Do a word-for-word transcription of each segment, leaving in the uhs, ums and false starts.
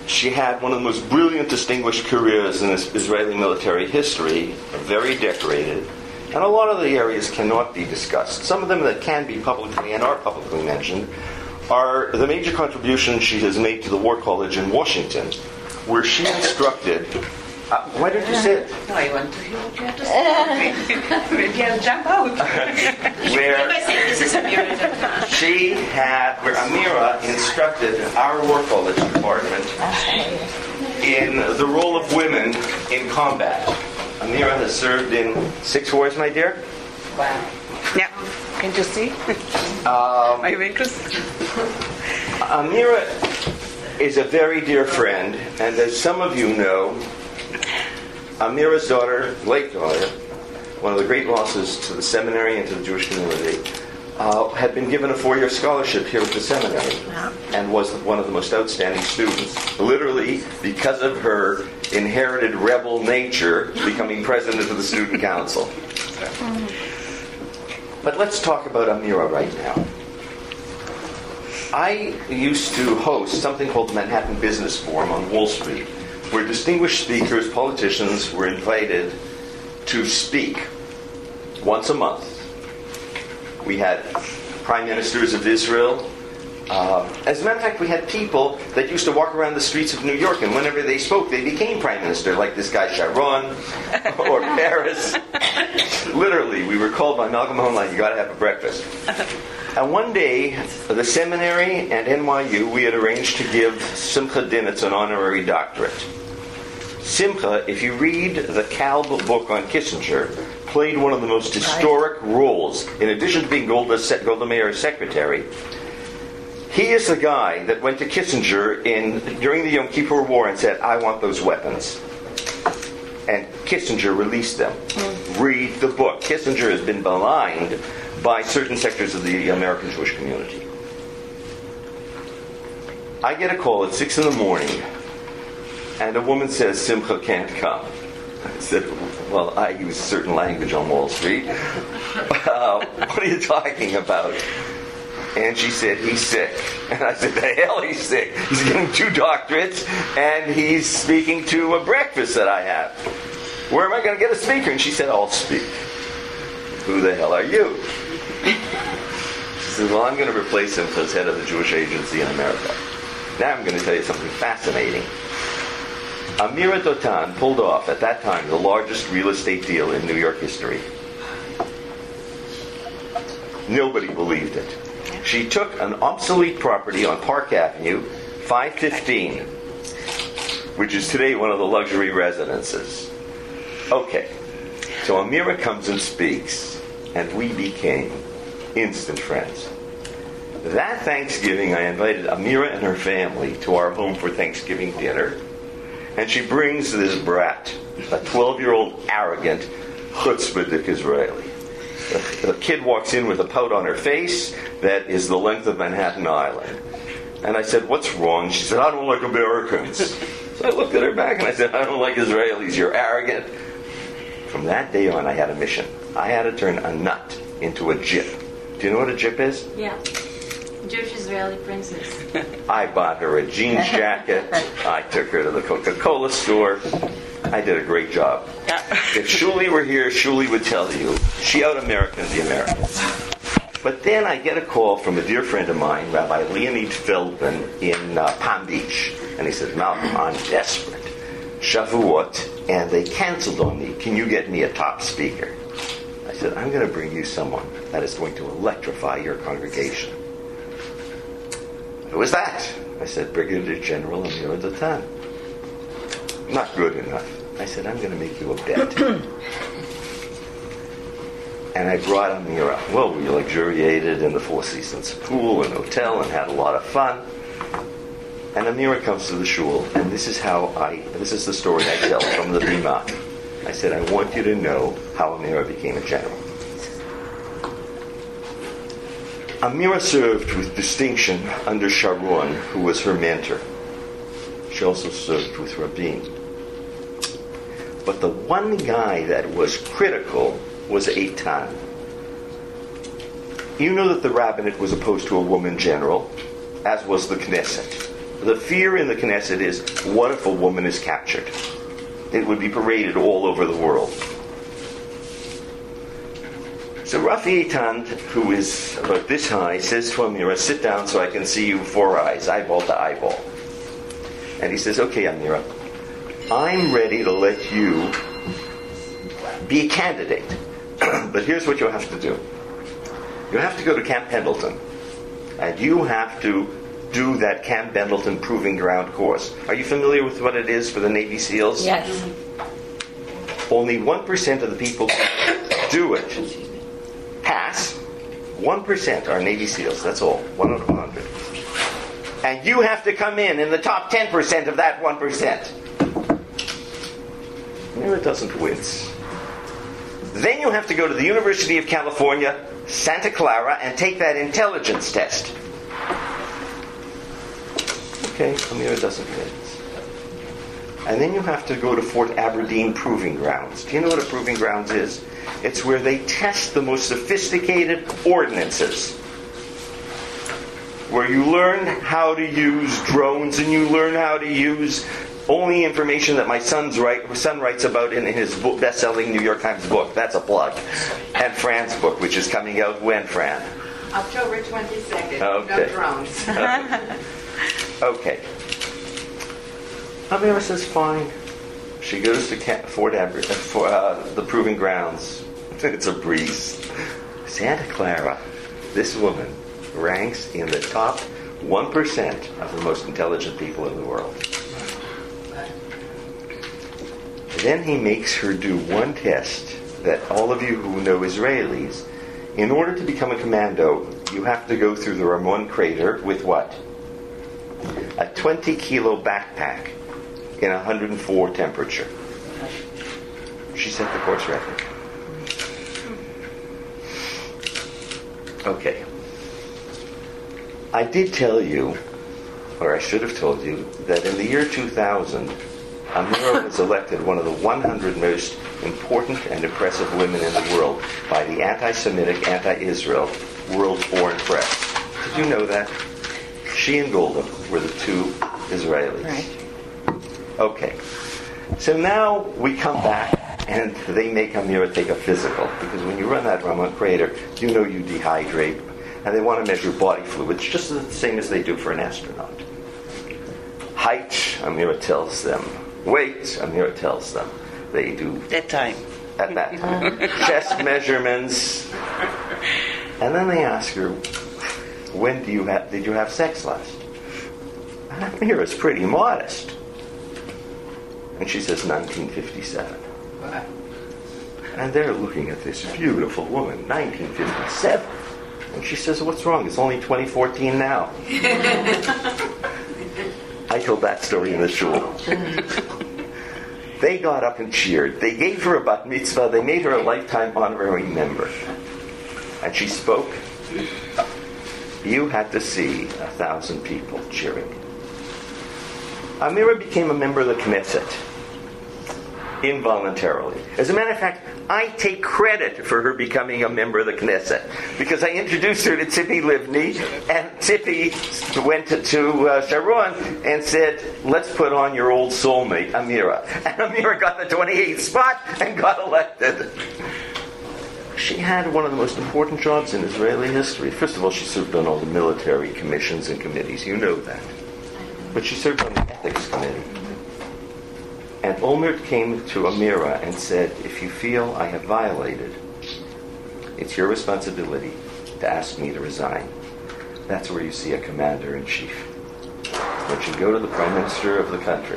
she had one of the most brilliant, distinguished careers in Israeli military history, very decorated, and a lot of the areas cannot be discussed. Some of them that can be publicly and are publicly mentioned are the major contributions she has made to the War College in Washington, where she instructed... Uh, why don't you sit? No, I want to hear what you have to say. Maybe I'll jump out. Where if I say this is Amira, she had, where Amira instructed our War College department in the role of women in combat. Amira has served in six wars, my dear. Wow. Yeah. Can you see? Um, Are you interested? Amira is a very dear friend, and as some of you know, Amira's daughter, late daughter, one of the great losses to the seminary and to the Jewish community, uh, had been given a four-year scholarship here at the seminary and was one of the most outstanding students, literally because of her inherited rebel nature, becoming president of the student council. But let's talk about Amira right now. I used to host something called the Manhattan Business Forum on Wall Street, where distinguished speakers, politicians, were invited to speak once a month. We had prime ministers of Israel. Uh, as a matter of fact, we had people that used to walk around the streets of New York, and whenever they spoke, they became prime minister, like this guy Sharon or Paris. Literally, we were called by Malcolm Hoenlein, you got to have a breakfast. And one day, the seminary and N Y U, we had arranged to give Simcha Dinitz an honorary doctorate. Simcha, if you read the Kalb book on Kissinger, played one of the most historic roles. In addition to being Golda, Golda Meir's secretary, he is the guy that went to Kissinger in during the Yom Kippur War and said, I want those weapons. And Kissinger released them. Mm. Read the book. Kissinger has been maligned by certain sectors of the American Jewish community. I get a call at six in the morning, and a woman says, Simcha can't come. I said, well, I use certain language on Wall Street. Uh, what are you talking about? And she said, he's sick. And I said, the hell he's sick? He's getting two doctorates, and he's speaking to a breakfast that I have. Where am I going to get a speaker? And she said, I'll speak. Who the hell are you? She said, well, I'm going to replace him as head of the Jewish Agency in America. Now I'm going to tell you something fascinating. Amira Dotan pulled off, at that time, the largest real estate deal in New York history. Nobody believed it. She took an obsolete property on Park Avenue, five fifteen, which is today one of the luxury residences. Okay, so Amira comes and speaks, and we became instant friends. That Thanksgiving, I invited Amira and her family to our home for Thanksgiving dinner, and she brings this brat, a twelve-year-old arrogant chutzpahdik Israeli. The, the kid walks in with a pout on her face that is the length of Manhattan Island. And I said, what's wrong? She said, I don't like Americans. So I looked at her back and I said, I don't like Israelis, you're arrogant. From that day on, I had a mission. I had to turn a nut into a jip. Do you know what a jip is? Yeah. Jewish Israeli princess. I bought her a jeans jacket. I took her to the Coca-Cola store. I did a great job. If Shuli were here, Shuli would tell you, she out-Americaned the Americans. But then I get a call from a dear friend of mine, Rabbi Leonid Feldman in uh, Palm Beach. And he said, Malcolm, I'm desperate. Shavuot, and they canceled on me. Can you get me a top speaker? I said, I'm going to bring you someone that is going to electrify your congregation. Who is that? I said, Brigadier General Amira Dotan. Not good enough. I said, I'm going to make you a bet. And I brought Amira. Well, we luxuriated in the Four Seasons pool and hotel and had a lot of fun. And Amira comes to the shul, and this is how I, this is the story I tell from the Bima. I said, I want you to know how Amira became a general. Amira served with distinction under Sharon, who was her mentor. She also served with Rabin. But the one guy that was critical was Eitan. You know that the rabbinate was opposed to a woman general, as was the Knesset. The fear in the Knesset is, what if a woman is captured? It would be paraded all over the world. So Rafi Eitan, who is about this high, says to Amira, sit down so I can see you four eyes, eyeball to eyeball. And he says, okay, Amira, I'm ready to let you be a candidate. But here's what you have to do. You have to go to Camp Pendleton. And you have to do that Camp Pendleton Proving Ground course. Are you familiar with what it is for the Navy SEALs? Yes. Only one percent of the people who do it pass. one percent are Navy SEALs. That's all. one out of one hundred. And you have to come in in the top ten percent of that one percent. No, it doesn't wince. Then you have to go to the University of California, Santa Clara, and take that intelligence test. Okay, Amira doesn't wince. And then you have to go to Fort Aberdeen Proving Grounds. Do you know what a proving grounds is? It's where they test the most sophisticated ordnances. Where you learn how to use drones and you learn how to use only information that my son's write, son writes about in his book, best-selling New York Times book. That's a plug. And Fran's book, which is coming out when, Fran? October twenty-second. Okay. No drones. Okay. Amira says, fine. She goes to Camp Fort Aber- for uh, the Proving Grounds. It's a breeze. Santa Clara, this woman ranks in the top one percent of the most intelligent people in the world. Then he makes her do one test that all of you who know Israelis, in order to become a commando, you have to go through the Ramon crater with what? A twenty kilo backpack in one hundred four temperature. She set the course record. Okay. I did tell you, or I should have told you, that in the year two thousand, Amira was elected one of the one hundred most important and impressive women in the world by the anti-Semitic, anti-Israel World Foreign Press. Did you know that? She and Golda were the two Israelis. Right. Okay. So now we come back and they make Amira take a physical, because when you run that Ramon crater, you know you dehydrate, and they want to measure body fluids just the same as they do for an astronaut. Height, Amira tells them. Weight, Amira tells them. They do That time. at that time. Chest measurements. And then they ask her, when do you have, did you have sex last? And Amira's pretty modest. And she says nineteen fifty-seven. And they're looking at this beautiful woman, nineteen fifty-seven. And she says, what's wrong? It's only twenty fourteen now. I told that story in the shul. They got up and cheered. They gave her a bat mitzvah. They made her a lifetime honorary member. And she spoke. You had to see a thousand people cheering. Amira became a member of the Knesset. Involuntarily. As a matter of fact, I take credit for her becoming a member of the Knesset, because I introduced her to Tzipi Livni, and Tzipi went to, to uh, Sharon and said, let's put on your old soulmate, Amira. And Amira got the twenty-eighth spot and got elected. She had one of the most important jobs in Israeli history. First of all, she served on all the military commissions and committees. You know that. But she served on the ethics committee. And Olmert came to Amira and said, if you feel I have violated, it's your responsibility to ask me to resign. That's where you see a commander-in-chief. When you go to the prime minister of the country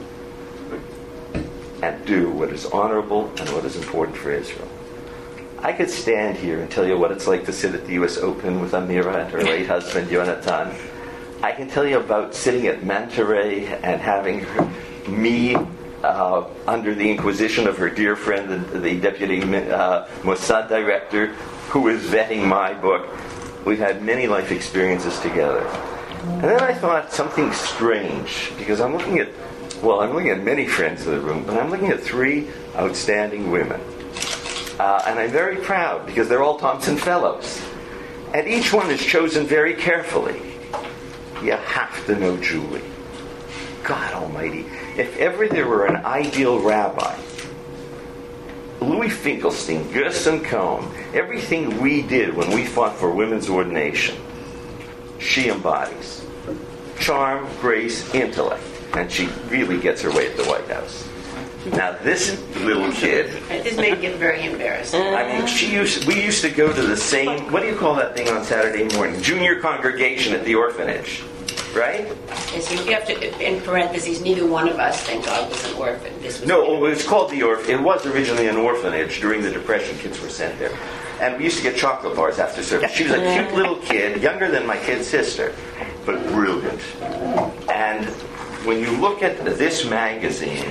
and do what is honorable and what is important for Israel. I could stand here and tell you what it's like to sit at the U S Open with Amira and her late husband, Yonatan. I can tell you about sitting at Monterey and having her, me uh, under the inquisition of her dear friend, the, the deputy uh, Mossad director, who is vetting my book. We've had many life experiences together. And then I thought something strange, because I'm looking at, well, I'm looking at many friends in the room, but I'm looking at three outstanding women. Uh, and I'm very proud, because they're all Thompson Fellows. And each one is chosen very carefully. you have to know Julie. God almighty. If ever there were an ideal rabbi, Louis Finkelstein, Gerson Cohen, everything we did when we fought for women's ordination, she embodies. Charm, grace, intellect. And she really gets her way at the White House. Now this little kid, This may get very embarrassing. I mean, she used. We used to go to the same. What do you call that thing on Saturday morning? Junior congregation at the orphanage, right? Yes, you have to, in parentheses, neither one of us, thank God, was an orphan. This was No, oh, it was called the orph. It was originally an orphanage. During the Depression, kids were sent there, and we used to get chocolate bars after service. She was a cute little kid, younger than my kid's sister, but brilliant. And when you look at this magazine,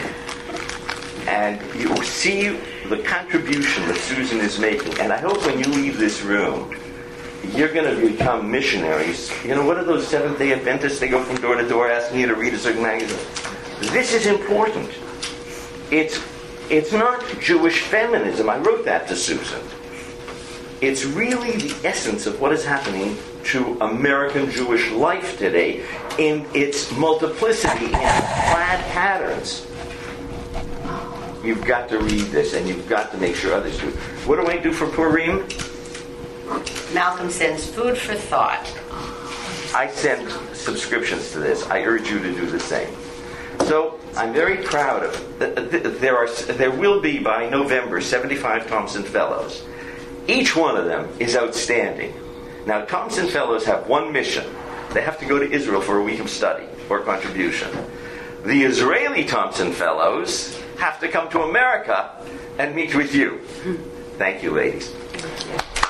and you see the contribution that Susan is making, and I hope when you leave this room, you're going to become missionaries. You know, what are those Seventh-day Adventists? They go from door to door asking you to read a certain magazine. This is important. It's, it's not Jewish feminism. I wrote that to Susan. It's really the essence of what is happening to American Jewish life today in its multiplicity and plaid patterns. You've got to read this, and you've got to make sure others do. What do I do for Purim? Malcolm sends food for thought. I send subscriptions to this. I urge you to do the same. So I'm very proud of. There are. There will be by November seventy-five Thompson Fellows. Each one of them is outstanding. Now Thompson Fellows have one mission. They have to go to Israel for a week of study or contribution. The Israeli Thompson Fellows have to come to America and meet with you. Thank you, ladies. Thanks,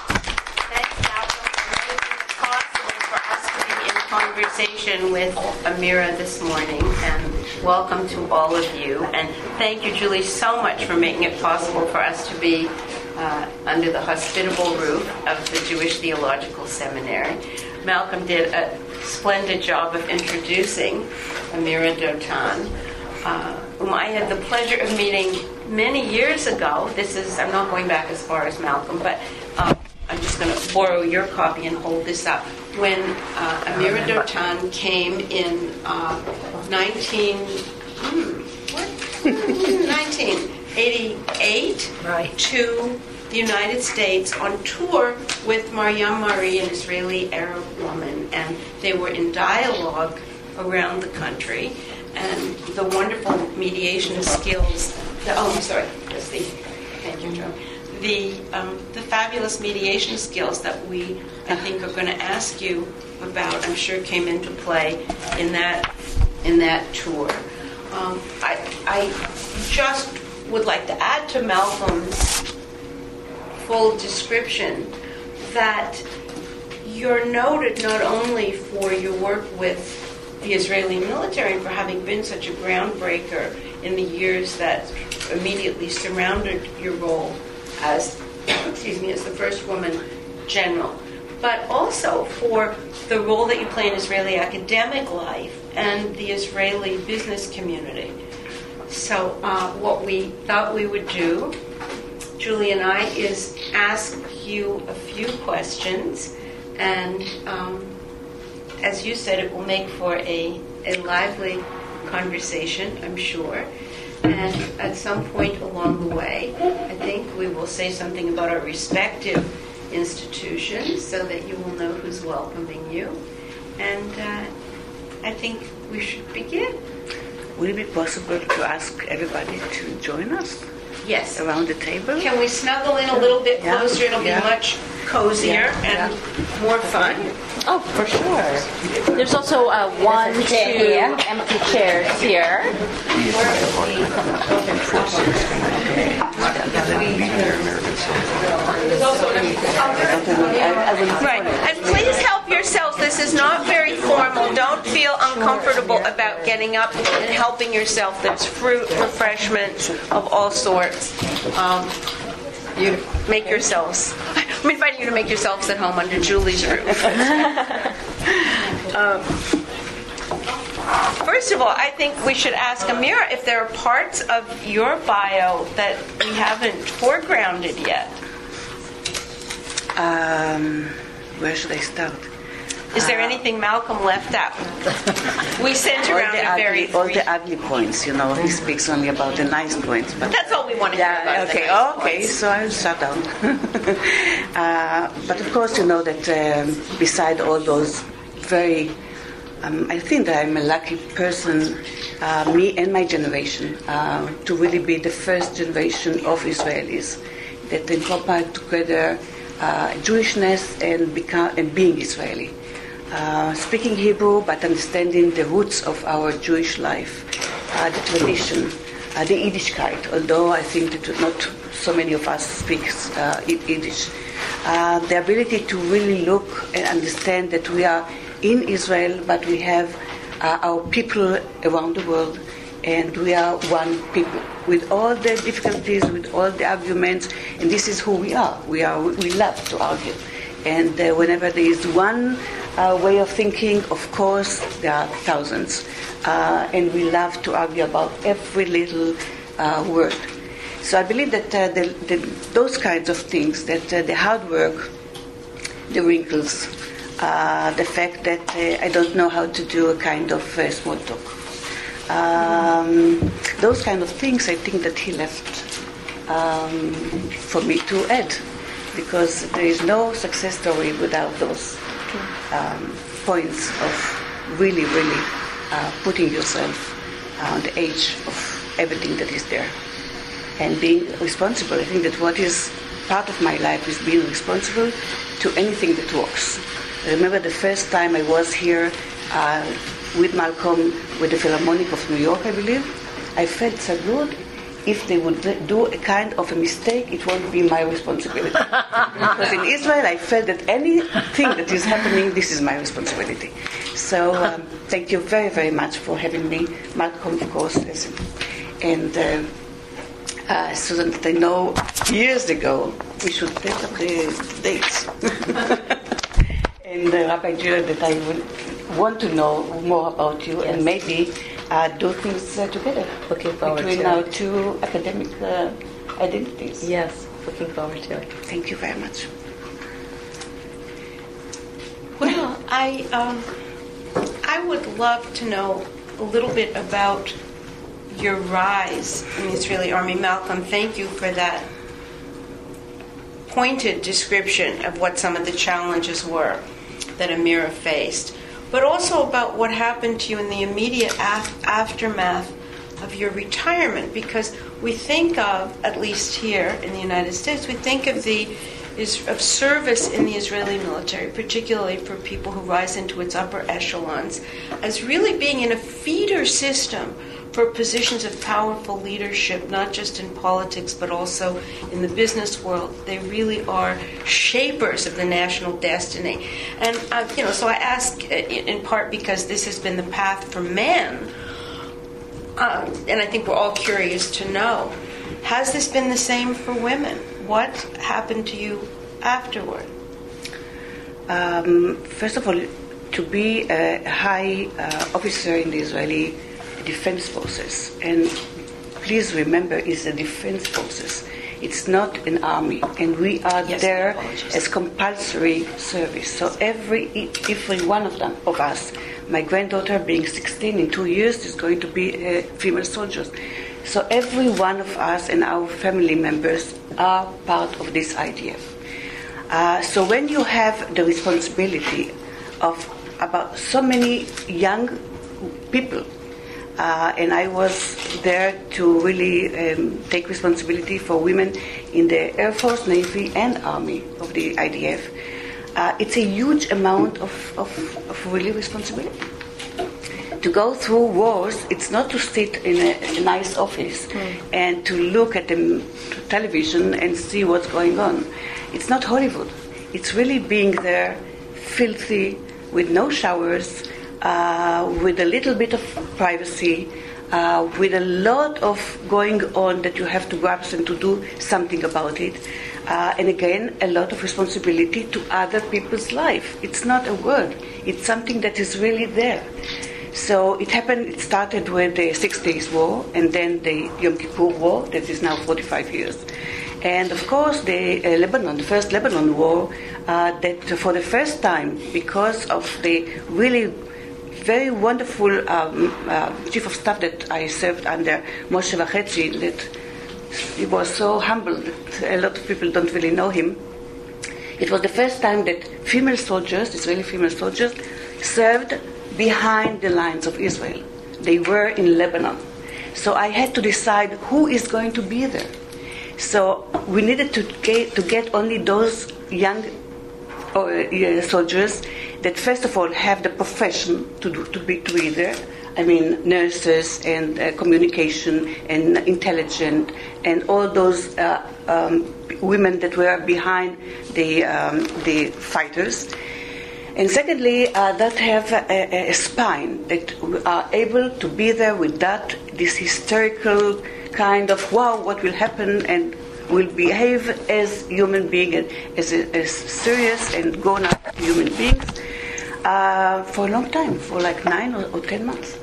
Malcolm, for making it possible for us to be in conversation with Amira this morning. And welcome to all of you. And thank you, Julie, so much for making it possible for us to be uh, under the hospitable roof of the Jewish Theological Seminary. Malcolm did a splendid job of introducing Amira Dotan, uh, whom I had the pleasure of meeting many years ago. This is, I'm not going back as far as Malcolm, but uh, I'm just going to borrow your copy and hold this up. When uh, Amira Dotan came in uh, nineteen, hmm, what? nineteen eighty-eight right. to the United States on tour with Maryam Marie, an Israeli Arab woman, and they were in dialogue around the country, and the wonderful mediation skills. The, oh, I'm sorry. That's the. Thank you, Joe. The um, the fabulous mediation skills that we, I think, are going to ask you about, I'm sure, came into play in that in that tour. Um, I I just would like to add to Malcolm's full description that you're noted not only for your work with the Israeli military and for having been such a groundbreaker in the years that immediately surrounded your role as, excuse me, as the first woman general, but also for the role that you play in Israeli academic life and the Israeli business community. So uh, what we thought we would do, Julie and I, is ask you a few questions, and um, as you said, it will make for a, a lively conversation, I'm sure. And at some point along the way, I think we will say something about our respective institutions so that you will know who's welcoming you. And uh, I think we should begin. Will it be possible to ask everybody to join us? Yes. Around the table? Can we snuggle in a little bit closer? Yeah. It'll Yeah. be much cozier Yeah. and Yeah. more fun. Oh, for sure. There's also uh, one, two empty chairs here. Right. And please help yourselves. This is not very formal. Don't feel uncomfortable about getting up and helping yourself. There's fruit, refreshments of all sorts. Um, you make yourselves. I'm inviting you to make yourselves at home under Julie's roof. um, First of all, I think we should ask Amira if there are parts of your bio that we haven't foregrounded yet. Um, where should I start? Is there anything Malcolm left out? We sent all around the a very ugly, all brief- the ugly points, you know. He speaks only about the nice points, but That's all we want to hear yeah, about. okay, the nice okay. points. So I'll shut down. uh, but of course, you know that um, beside all those very, um, I think that I'm a lucky person, uh, me and my generation, uh, to really be the first generation of Israelis that incorporate together uh, Jewishness and become and being Israeli. Uh, speaking Hebrew, but understanding the roots of our Jewish life, uh, the tradition, uh, the Yiddishkeit, although I think that not so many of us speak uh, Yiddish. Uh, the ability to really look and understand that we are in Israel, but we have uh, our people around the world, and we are one people with all the difficulties, with all the arguments, and this is who we are. We are we love to argue, and uh, whenever there is one uh, way of thinking, of course there are thousands, uh, and we love to argue about every little uh, word. So I believe that uh, the, the, those kinds of things, that uh, the hard work, the wrinkles, uh, the fact that uh, I don't know how to do a kind of uh, small talk. Um, those kind of things, I think that he left um, for me to add, because there is no success story without those um, points of really, really uh, putting yourself on the edge of everything that is there and being responsible. I think that what is part of my life is being responsible to anything that works. I remember the first time I was here uh, with Malcolm, with the Philharmonic of New York, I believe. I felt so good. If they would do a kind of a mistake, it won't be my responsibility. Because in Israel, I felt that anything that is happening, this is my responsibility. So um, thank you very, very much for having me. Malcolm, of course, as- and uh, uh, so that I know years ago, we should take up the dates. And uh, Rabbi Gilad, that I would want to know more about you, Yes. and maybe uh, do things uh, together Looking forward between to our it. two academic uh, identities. Yes, looking forward to it. Thank you very much. Well, I um, I would love to know a little bit about your rise in the Israeli army. Malcolm, thank you for that pointed description of what some of the challenges were that Amira faced, but also about what happened to you in the immediate af- aftermath of your retirement, because we think of, at least here in the United States, we think of the is of service in the Israeli military, particularly for people who rise into its upper echelons, as really being in a feeder system for positions of powerful leadership, not just in politics, but also in the business world. They really are shapers of the national destiny. And, uh, you know, so I ask uh, in part because this has been the path for men, uh, and I think we're all curious to know, has this been the same for women? What happened to you afterward? Um, first of all, to be a high uh, officer in the Israeli Defense Forces, and please remember, it's the Defense Forces. It's not an army, and we are Yes, there apologies. as compulsory service. So every every one of them of us, my granddaughter being sixteen in two years, is going to be a female soldier. So every one of us and our family members are part of this I D F. Uh, so when you have the responsibility of about so many young people, uh, and I was there to really um, take responsibility for women in the Air Force, Navy, and Army of the I D F, uh, it's a huge amount of, of, of really responsibility. To go through wars, it's not to sit in a, a nice office mm. and to look at the television and see what's going on. It's not Hollywood. It's really being there, filthy, with no showers, uh, with a little bit of privacy, uh, with a lot of going on that you have to grasp and to do something about it. Uh, and again, a lot of responsibility to other people's life. It's not a word. It's something that is really there. So it happened, it started with the Six Days War, and then the Yom Kippur War, that is now forty-five years. And of course, the uh, Lebanon, the first Lebanon war, uh, that for the first time, because of the really very wonderful um, uh, chief of staff that I served under, Moshe Vachetzi, that he was so humble that a lot of people don't really know him. It was the first time that female soldiers, Israeli female soldiers, served behind the lines of Israel. They were in Lebanon. So I had to decide who is going to be there. So we needed to get, to get only those young uh, soldiers that first of all have the profession to do, to be to be there. I mean, nurses and uh, communication and intelligence and all those uh, um, women that were behind the um, the fighters. And secondly, uh, that have a, a spine that are able to be there with that this hysterical kind of wow, what will happen, and will behave as human beings and as, as serious and grown-up human beings uh, for a long time, for like nine or, or ten months.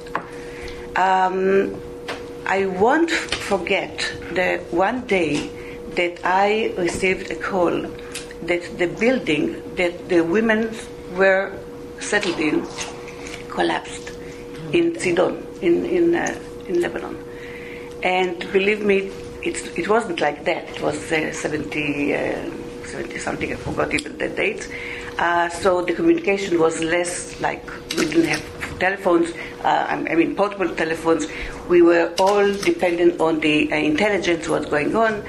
Um, I won't forget the one day that I received a call that the building that the women were settled in collapsed in Sidon, in in, uh, in Lebanon. And believe me, it's, it wasn't like that. It was uh, seventy, uh, seventy something, I forgot even the dates. Uh, so the communication was less like, we didn't have telephones, uh, I mean portable telephones. We were all dependent on the uh, intelligence, what's going on.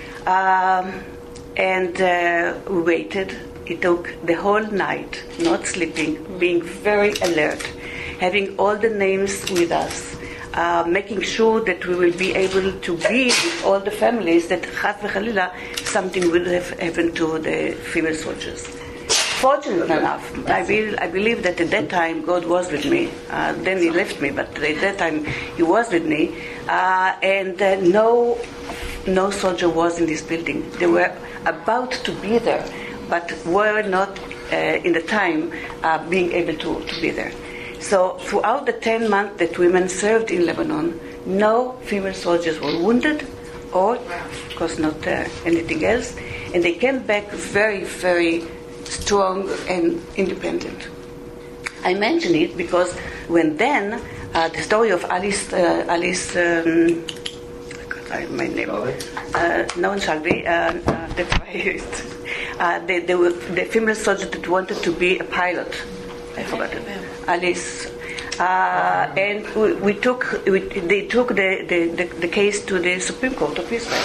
Um, and uh, we waited. It took the whole night, not sleeping, being very alert, having all the names with us, uh, making sure that we will be able to be with all the families, that chas v'chalila, something would have happened to the female soldiers. Fortunately enough, I, be, I believe that at that time God was with me. Uh, then he left me, but at that time he was with me. Uh, and uh, no, no soldier was in this building. They were about to be there, but were not uh, in the time uh, being able to, to be there. So throughout the ten months that women served in Lebanon, no female soldiers were wounded or, of course, not uh, anything else. And they came back very, very strong and independent. I mention it because when then, uh, the story of Alice, uh, Alice um, I, my name, uh, no one shall be, uh, uh, that's why it's, uh, they, they were the female soldier that wanted to be a pilot. I forgot it. Alice. Uh, and we, we took, we, they took the, the, the, the case to the Supreme Court of Israel.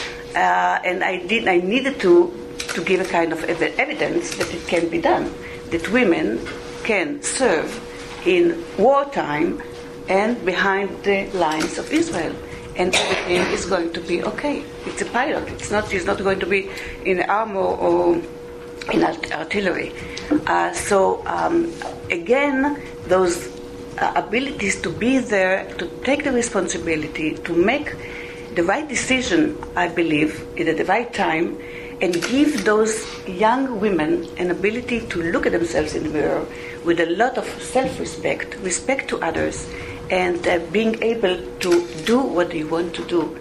Uh, and I did, I needed to, to give a kind of ev- evidence that it can be done, that women can serve in wartime and behind the lines of Israel. And everything is going to be okay. It's a pilot. It's not. It's not going to be in armor or in art- artillery. Uh, so um, again, those uh, abilities to be there, to take the responsibility, to make the right decision, I believe, at the right time, and give those young women an ability to look at themselves in the mirror with a lot of self-respect, respect to others, and uh, being able to do what they want to do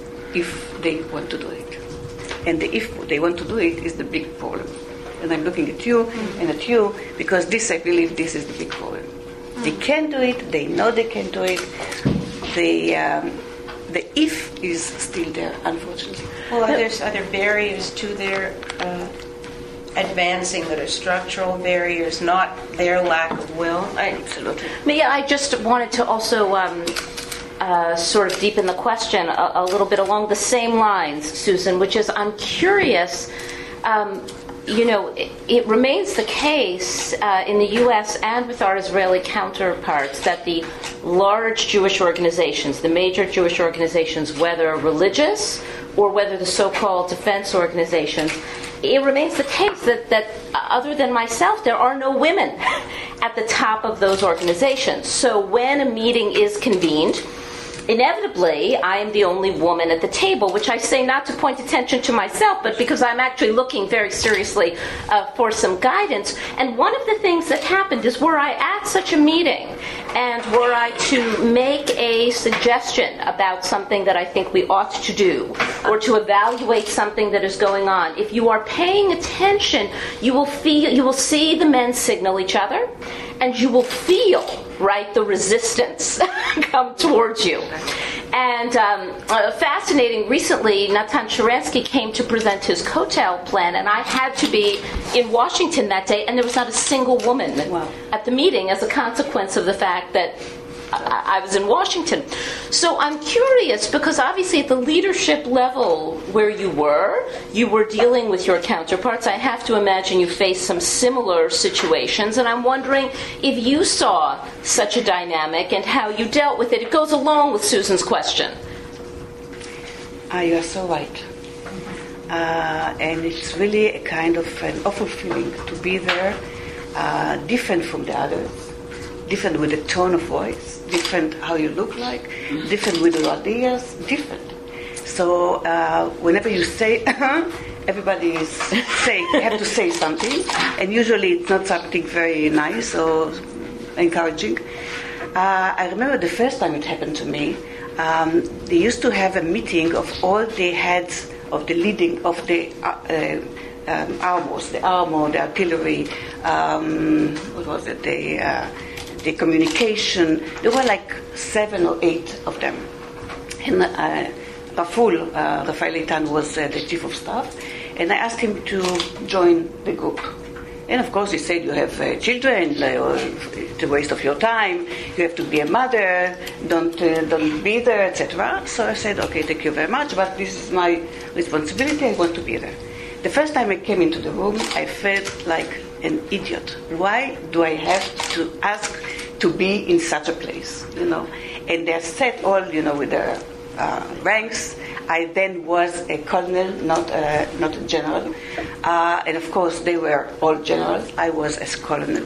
if they want to do it. And the if they want to do it is the big problem. And I'm looking at you mm-hmm. and at you, because this, I believe, this is the big problem. Mm-hmm. They can do it, they know they can do it. The, um, the if is still there, unfortunately. Well, are there, are there barriers to their uh, advancing that are structural barriers, not their lack of will? I, absolutely. Yeah, I just wanted to also um, uh, sort of deepen the question a, a little bit along the same lines, Susan, which is I'm curious, um, you know, it, it remains the case uh, in the U S and with our Israeli counterparts that the large Jewish organizations, the major Jewish organizations, whether religious or whether the so-called defense organizations, it remains the case that, that uh, other than myself, there are no women at the top of those organizations. So when a meeting is convened, inevitably, I am the only woman at the table, which I say not to point attention to myself, but because I'm actually looking very seriously uh, for some guidance. And one of the things that happened is, were I at such a meeting and were I to make a suggestion about something that I think we ought to do, or to evaluate something that is going on. If you are paying attention, you will feel, you will see the men signal each other, and you will feel, right, the resistance come towards you. And um, uh, fascinating, recently Natan Sharansky came to present his Kotel plan, and I had to be in Washington that day, and there was not a single woman Wow. at the meeting as a consequence of the fact that I, I was in Washington. So I'm curious, because obviously at the leadership level where you were, you were dealing with your counterparts. I have to imagine you faced some similar situations, and I'm wondering if you saw such a dynamic and how you dealt with it. It goes along with Susan's question. Ah, you are so right. Uh, and it's really a kind of an awful feeling to be there, uh, different from the others, different with the tone of voice, different how you look like, different with your ideas, different. So uh, whenever you say, everybody is say have to say something, and usually it's not something very nice or encouraging. Uh, I remember the first time it happened to me. Um, they used to have a meeting of all the heads of the leading of the uh, uh, um, armors, the armor, the artillery, um, what was it, the, uh, the communication. There were like seven or eight of them. And uh, Raful, uh, Rafael Eitan was uh, the chief of staff, and I asked him to join the group. And of course he said, you have uh, children, uh, it's a waste of your time, you have to be a mother, don't uh, don't be there, et cetera. So I said, okay, thank you very much, but this is my responsibility, I want to be there. The first time I came into the room, I felt like an idiot. Why do I have to ask to be in such a place, you know? And they're set all, you know, with their uh, ranks. I then was a colonel, not a, not a general. Uh, and of course, they were all generals. I was as colonel.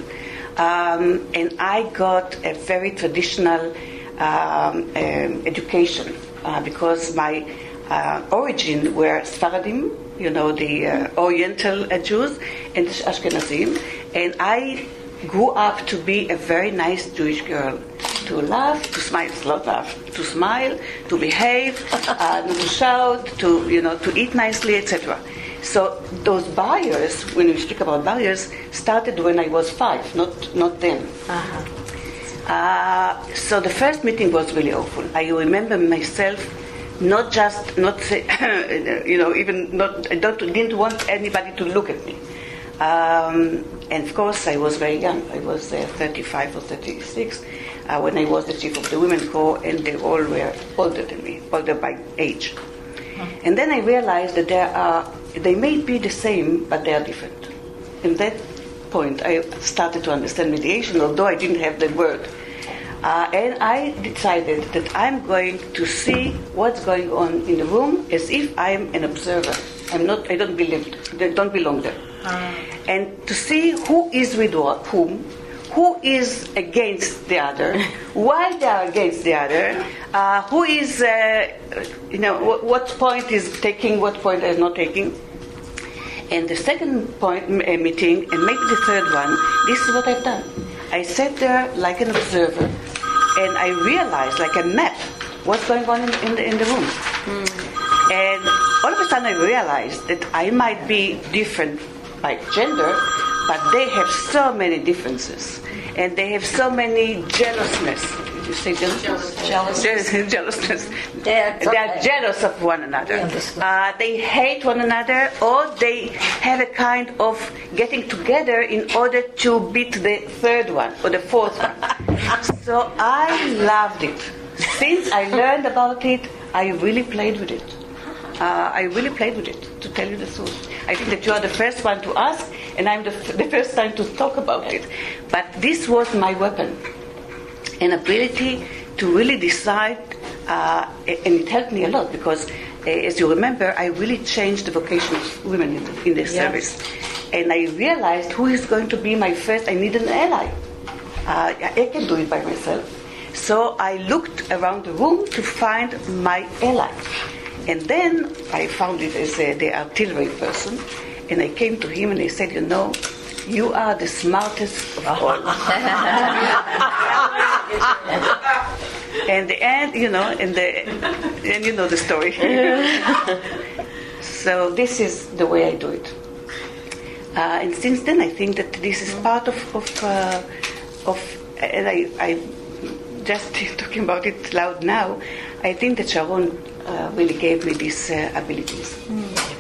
Um, and I got a very traditional um, um, education uh, because my uh, origin were Sfaradim, you know, the uh, Oriental uh, Jews, and Ashkenazim. And I grew up to be a very nice Jewish girl. To laugh, to smile, not laugh, to smile, to behave, uh, to shout, to, you know, to eat nicely, et cetera. So those barriers, when we speak about barriers, started when I was five, not not then. Uh-huh. Uh, so the first meeting was really awful. I remember myself not just not say, you know, even not I don't didn't want anybody to look at me. Um, and of course, I was very young. I was uh, thirty-five or thirty-six. Uh, when I was the chief of the Women's Corps, and they all were older than me, older by age. And then I realized that there are, they may be the same, but they are different. In that point, I started to understand mediation, although I didn't have the word. Uh, and I decided that I'm going to see what's going on in the room as if I'm an observer. I'm not, I don't belong, I don't belong there. Uh. And to see who is with whom, who is against the other, why they are against the other, uh, who is, uh, you know, what, what point is taking, what point is not taking. And the second point uh, meeting, and maybe the third one, this is what I've done. I sat there like an observer, and I realized, like a map, what's going on in, in, the, in the room. Mm. And all of a sudden I realized that I might be different by gender, but they have so many differences, and they have so many jealousness. Did you say jealousness? Jealousness. Jealousness. They are, they are jealous of one another. Uh, they hate one another, or they have a kind of getting together in order to beat the third one or the fourth one. So I loved it. Since I learned about it, I really played with it. Uh, I really played with it, to tell you the truth. I think that you are the first one to ask, and I'm the, f- the first time to talk about it. But this was my weapon, an ability to really decide, uh, and it helped me a lot because, uh, as you remember, I really changed the vocation of women in the, in the yes. service. And I realized who is going to be my first, I need an ally. Uh, I can do it by myself. So I looked around the room to find my ally. And then I found it as a, the artillery person, and I came to him and I said, you know, you are the smartest of all. And the end, you know, and the and you know the story. So this is the way I do it. Uh, and since then, I think that this is part of of, uh, of and I, I just talking about it loud now. I think that Sharon uh, really gave me these uh, abilities. Mm.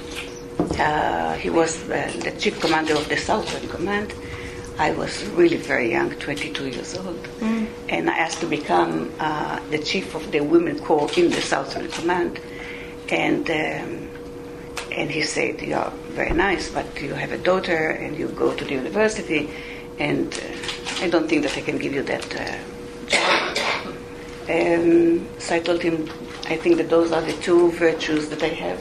Uh, he was uh, the chief commander of the Southern Command. I was really very young, twenty-two years old, mm. and I asked to become uh, the chief of the Women Corps in the Southern Command. And um, and he said, "You're very nice, but you have a daughter, and you go to the university, and uh, I don't think that I can give you that uh, job." Um, so I told him, "I think that those are the two virtues that I have,"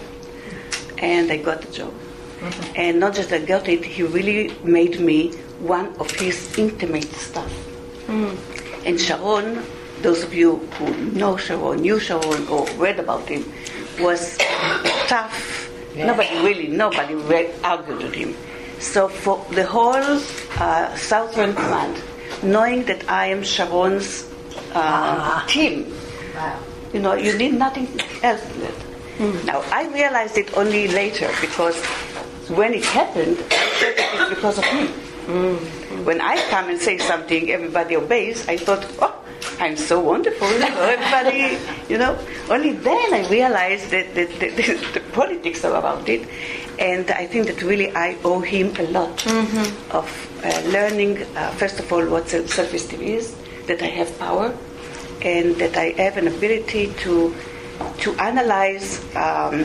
and I got the job. Mm-hmm. And not just I got it, he really made me one of his intimate staff. Mm. And Sharon, those of you who know Sharon, knew Sharon, or read about him, was tough. Yeah. Nobody really, nobody read, argued with him. So for the whole uh, Southern Command, knowing that I am Sharon's uh, ah. team, wow. you know, you need nothing else than that. Mm. Now, I realized it only later, because when it happened, I said it is because of me. Mm-hmm. When I come and say something, everybody obeys. I thought, oh, I'm so wonderful. You know, everybody, you know. Only then I realized that, that, that, that the politics are about it. And I think that really I owe him a lot mm-hmm. of uh, learning, uh, first of all, what self-esteem is, that I have power, and that I have an ability to to analyze um,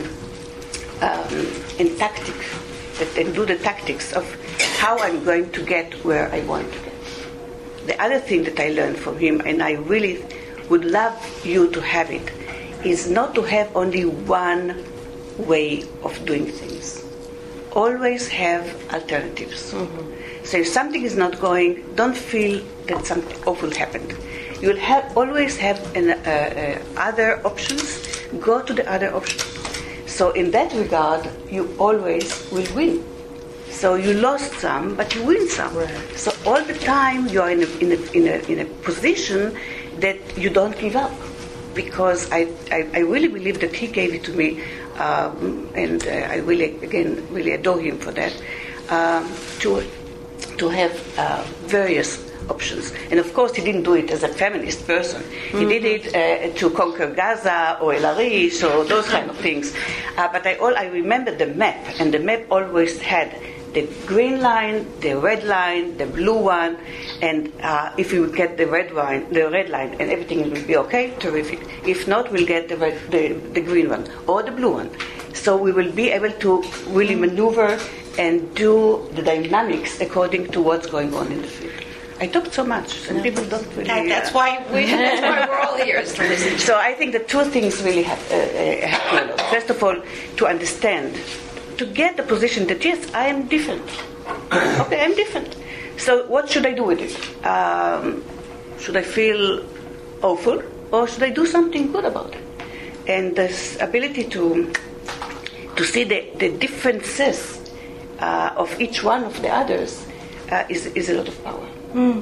um, in tactic, and do the tactics of how I'm going to get where I want to get. The other thing that I learned from him, and I really would love you to have it, is not to have only one way of doing things. Always have alternatives. Mm-hmm. So if something is not going, don't feel that something awful happened. You'll have always have an, uh, uh, other options. Go to the other options. So in that regard, you always will win. So you lost some, but you win some. Right. So all the time you are in a, in a, in a, in a position that you don't give up. Because I, I, I really believe that he gave it to me, um, and uh, I really, again, really adore him for that, um, to, to have uh, various options. And of course he didn't do it as a feminist person. Mm-hmm. He did it uh, to conquer Gaza or El Arish or those kind of things. Uh, but I all I remember the map, and the map always had the green line, the red line, the blue one, and uh, if we would get the red line, the red line, and everything will be okay, terrific. If not, we'll get the red, the, the green one or the blue one. So we will be able to really maneuver and do the dynamics according to what's going on in the field. I talked so much, and people don't really... That, that's, uh, why we, that's why we're all ears to listen to. So I think the two things really have, uh, uh, have to allow. First of all, to understand, to get the position that, yes, I am different. Okay, I'm different. So what should I do with it? Um, should I feel awful, or should I do something good about it? And this ability to to see the, the differences uh, of each one of the others uh, is, is a lot of power. Mm.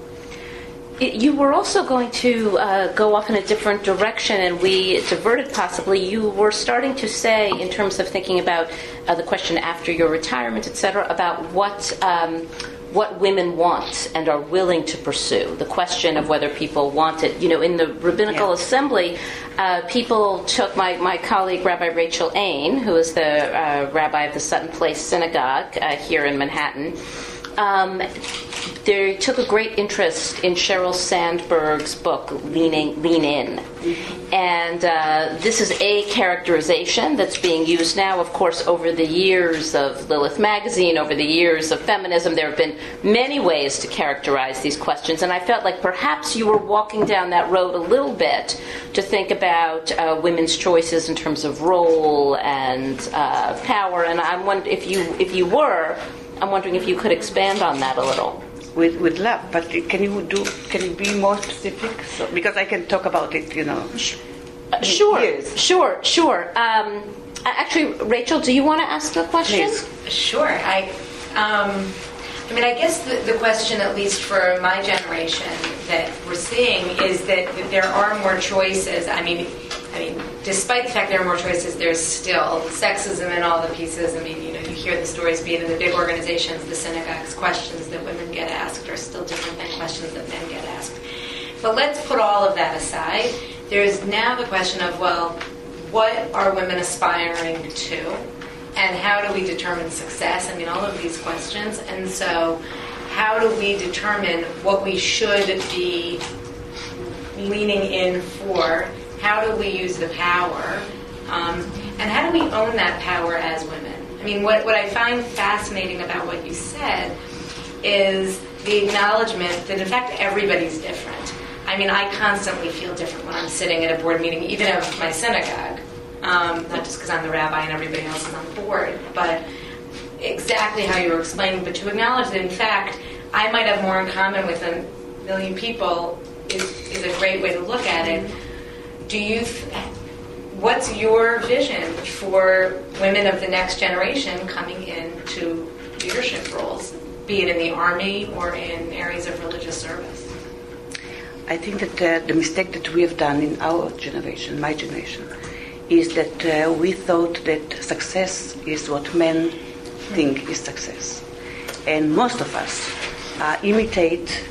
You were also going to uh, go off in a different direction, and we diverted possibly. You were starting to say, in terms of thinking about uh, the question after your retirement, et cetera, about what um, what women want and are willing to pursue. The question of whether people want it. You know, in the Rabbinical yeah. Assembly, uh, people took my, my colleague, Rabbi Rachel Ain, who is the uh, rabbi of the Sutton Place Synagogue uh, here in Manhattan. Um, they took a great interest in Sheryl Sandberg's book, Leaning, Lean In. And uh, this is a characterization that's being used now. Of course, over the years of Lilith Magazine, over the years of feminism, there have been many ways to characterize these questions. And I felt like perhaps you were walking down that road a little bit to think about uh, women's choices in terms of role and uh, power. And I'm wondering if you, if you were, I'm wondering if you could expand on that a little. With with love, but can you do? Can you be more specific? So, because I can talk about it, you know. Uh, sure, years. sure, sure. Um, actually, Rachel, do you want to ask a question? Please. Sure. I um, I mean, I guess the, the question, at least for my generation, that we're seeing is that, that there are more choices. I mean, I mean, despite the fact there are more choices, there's still sexism in all the pieces. I mean, you know, you hear the stories being in the big organizations, the synagogues, questions that women get asked are still different than questions that men get asked. But let's put all of that aside. There's now the question of, well, what are women aspiring to? And how do we determine success? I mean, all of these questions. And so how do we determine what we should be leaning in for? How do we use the power? Um, and how do we own that power as women? I mean, what, what I find fascinating about what you said is the acknowledgement that, in fact, everybody's different. I mean, I constantly feel different when I'm sitting at a board meeting, even of my synagogue. Um, not just because I'm the rabbi and everybody else is on the board, but exactly how you were explaining. But to acknowledge that, in fact, I might have more in common with a million people is, is a great way to look at it. Do you? What's your vision for women of the next generation coming into leadership roles, be it in the army or in areas of religious service? I think that uh, the mistake that we have done in our generation, my generation, is that uh, we thought that success is what men think is success. And most of us uh, imitate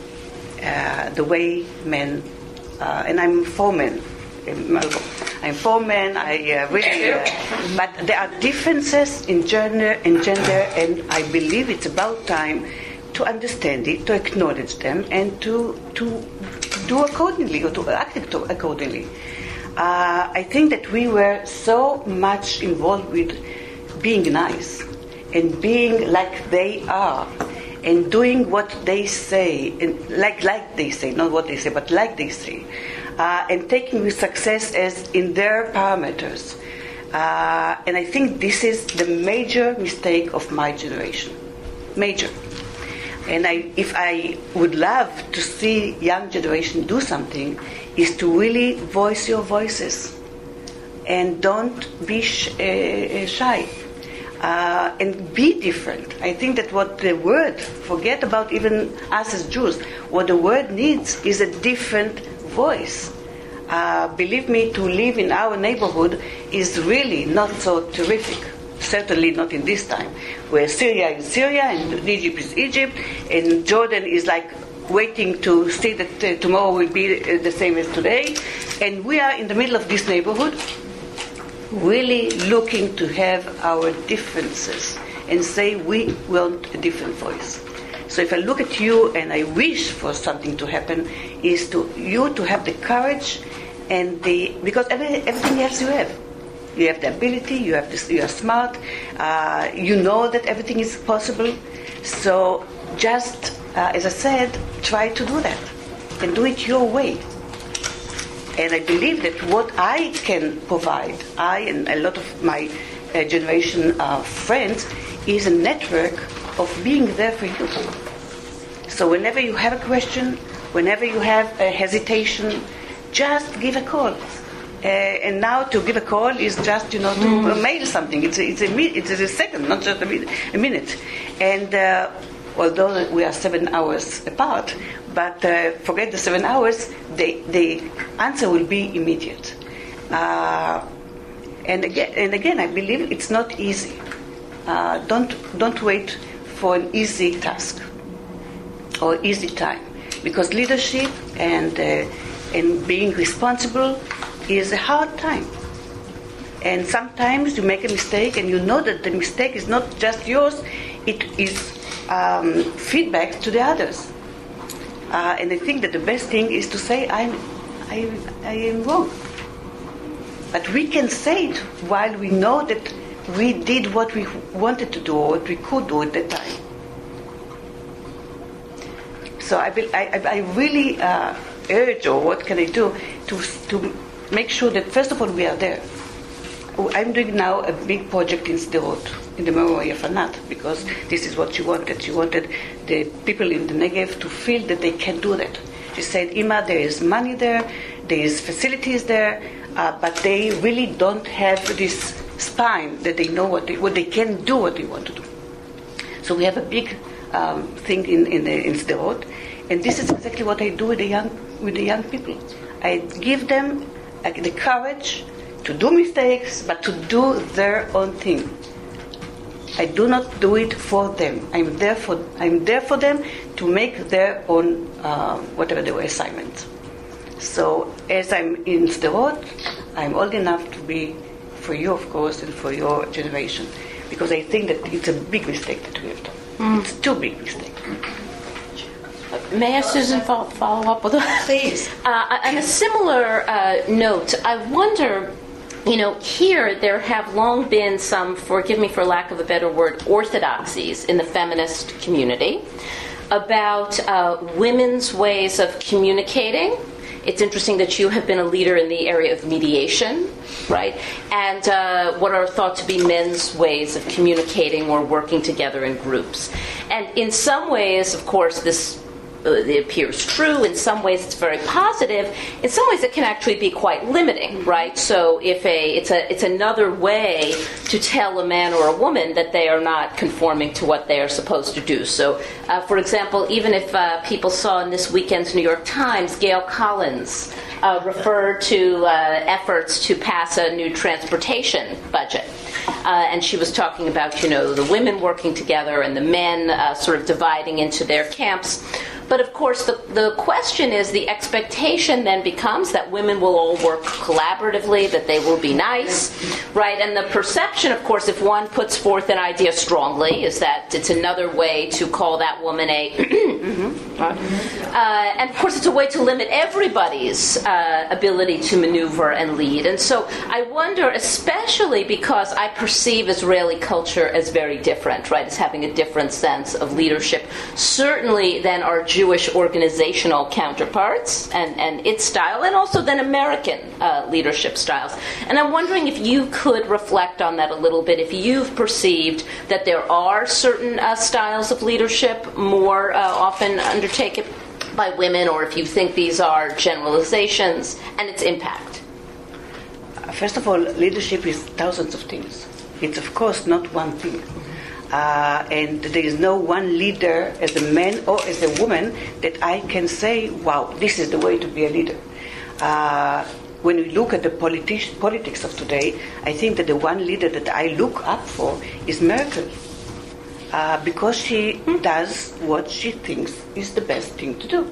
uh, the way men, uh, and I'm for men, I'm for men, I uh, really, uh, but there are differences in gender, in gender, and I believe it's about time to understand it, to acknowledge them, and to, to do accordingly, or to act accordingly. Uh, I think that we were so much involved with being nice and being like they are and doing what they say, and like like they say, not what they say, but like they say, uh, and taking the success as in their parameters. Uh, and I think this is the major mistake of my generation. Major. And I, if I would love to see young generation do something, is to really voice your voices and don't be sh- uh, shy uh, and be different. I think that what the word, forget about even us as Jews, what the word needs is a different voice. Uh, believe me, to live in our neighborhood is really not so terrific. Certainly not in this time, where Syria is Syria and Egypt is Egypt, and Jordan is like waiting to see that uh, tomorrow will be uh, the same as today. And we are in the middle of this neighborhood, really looking to have our differences and say we want a different voice. So if I look at you and I wish for something to happen, is to you to have the courage and the, because every, everything else you have. You have the ability, you have this, you are smart, uh, you know that everything is possible. So just, uh, as I said, try to do that and do it your way. And I believe that what I can provide, I and a lot of my uh, generation uh, friends, is a network of being there for you. So whenever you have a question, whenever you have a hesitation, just give a call. Uh, and now to give a call is just, you know, to mm. mail something. It's a, it's, a, it's a second, not just a, minute. A minute. And uh, although we are seven hours apart, but uh, forget the seven hours, the, the answer will be immediate. Uh, and again, and again, I believe it's not easy. Uh, don't don't wait for an easy task or easy time, because leadership and uh, and being responsible is a hard time. And sometimes you make a mistake and you know that the mistake is not just yours, it is um, feedback to the others. Uh, and I think that the best thing is to say, I'm, I, I am wrong. But we can say it while we know that we did what we wanted to do or what we could do at that time. So I, will, I, I really uh, urge, or what can I do, to to make sure that, first of all, we are there. I'm doing now a big project in Sderot, in the memory of Anat, because this is what she wanted. She wanted the people in the Negev to feel that they can do that. She said, Ima, there is money there, there is facilities there, uh, but they really don't have this spine that they know what they, what they can do, what they want to do. So we have a big um, thing in in, the, in Sderot, and this is exactly what I do with the young with the young people. I give them uh, the courage to do mistakes, but to do their own thing. I do not do it for them. I'm there for I'm there for them to make their own uh, whatever their assignment. So as I'm in Sderot, I'm old enough to be for you, of course, and for your generation, because I think that it's a big mistake that we have done. Mm. It's too big mistake. May I, Susan, follow, follow up with that? Please. Uh, on a similar uh, note, I wonder, you know, here there have long been some, forgive me for lack of a better word, orthodoxies in the feminist community about uh, women's ways of communicating. It's interesting that you have been a leader in the area of mediation, right? And uh, what are thought to be men's ways of communicating or working together in groups. And in some ways, of course, this uh, it appears true. In some ways, it's very positive. In some ways, it can actually be quite limiting, right? So if a it's a it's another way to tell a man or a woman that they are not conforming to what they are supposed to do. So, uh, for example, even if uh, people saw in this weekend's New York Times, Gail Collins uh, referred to uh, efforts to pass a new transportation budget. Uh, and she was talking about, you know, the women working together and the men uh, sort of dividing into their camps. But of course, the, the question is, the expectation then becomes that women will all work collaboratively, that they will be nice, right? And the perception, of course, if one puts forth an idea strongly, is that it's another way to call that woman a... mm-hmm. uh, and of course, it's a way to limit everybody's uh, ability to maneuver and lead. And so I wonder, especially because I perceive Israeli culture as very different, right? As having a different sense of leadership, certainly than our Jewish organizational counterparts and, and its style, and also then American uh, leadership styles. And I'm wondering if you could reflect on that a little bit, if you've perceived that there are certain uh, styles of leadership more uh, often undertaken by women, or if you think these are generalizations and its impact. First of all, leadership is thousands of things. It's, of course, not one thing. Uh, and there is no one leader as a man or as a woman that I can say, wow, this is the way to be a leader. Uh, when we look at the politi- politics of today, I think that the one leader that I look up for is Merkel. Uh, because she does what she thinks is the best thing to do.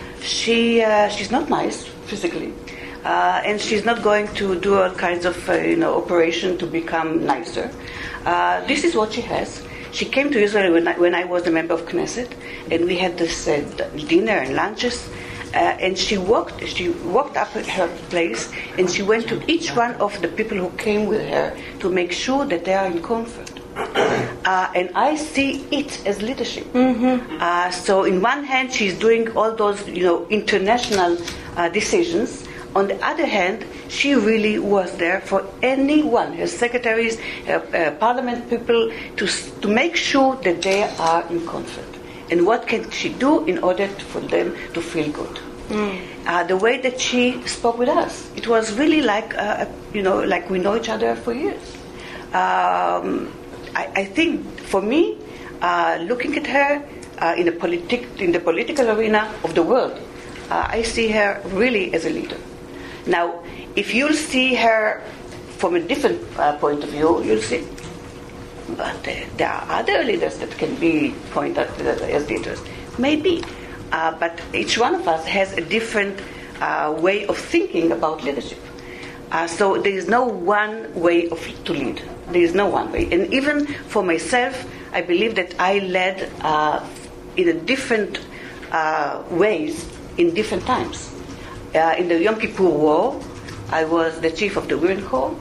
She uh, she's not nice physically, uh, and she's not going to do all kinds of uh, you know operation to become nicer. Uh, this is what she has. She came to Israel when I, when I was a member of Knesset, and we had this uh, dinner and lunches. Uh, and she walked. She walked up at her place, and she went to each one of the people who came with her to make sure that they are in comfort. Uh, and I see it as leadership. Mm-hmm. Uh, so, in one hand, she's doing all those, you know, international uh, decisions. On the other hand, she really was there for anyone, her secretaries, her uh, parliament people, to to make sure that they are in comfort. And what can she do in order for them to feel good? Mm. Uh, the way that she spoke with us, it was really like, uh, you know, like we know each other for years. Um, I, I think, for me, uh, looking at her uh, in the politic in the political arena of the world, uh, I see her really as a leader. Now, if you'll see her from a different uh, point of view, you'll see. But uh, there are other leaders that can be pointed as leaders. Maybe. Uh, but each one of us has a different uh, way of thinking about leadership. Uh, so there is no one way of, to lead. There is no one way. And even for myself, I believe that I led uh, in a different uh, ways in different times. Uh, in the Yom Kippur War, I was the chief of the Women Corps,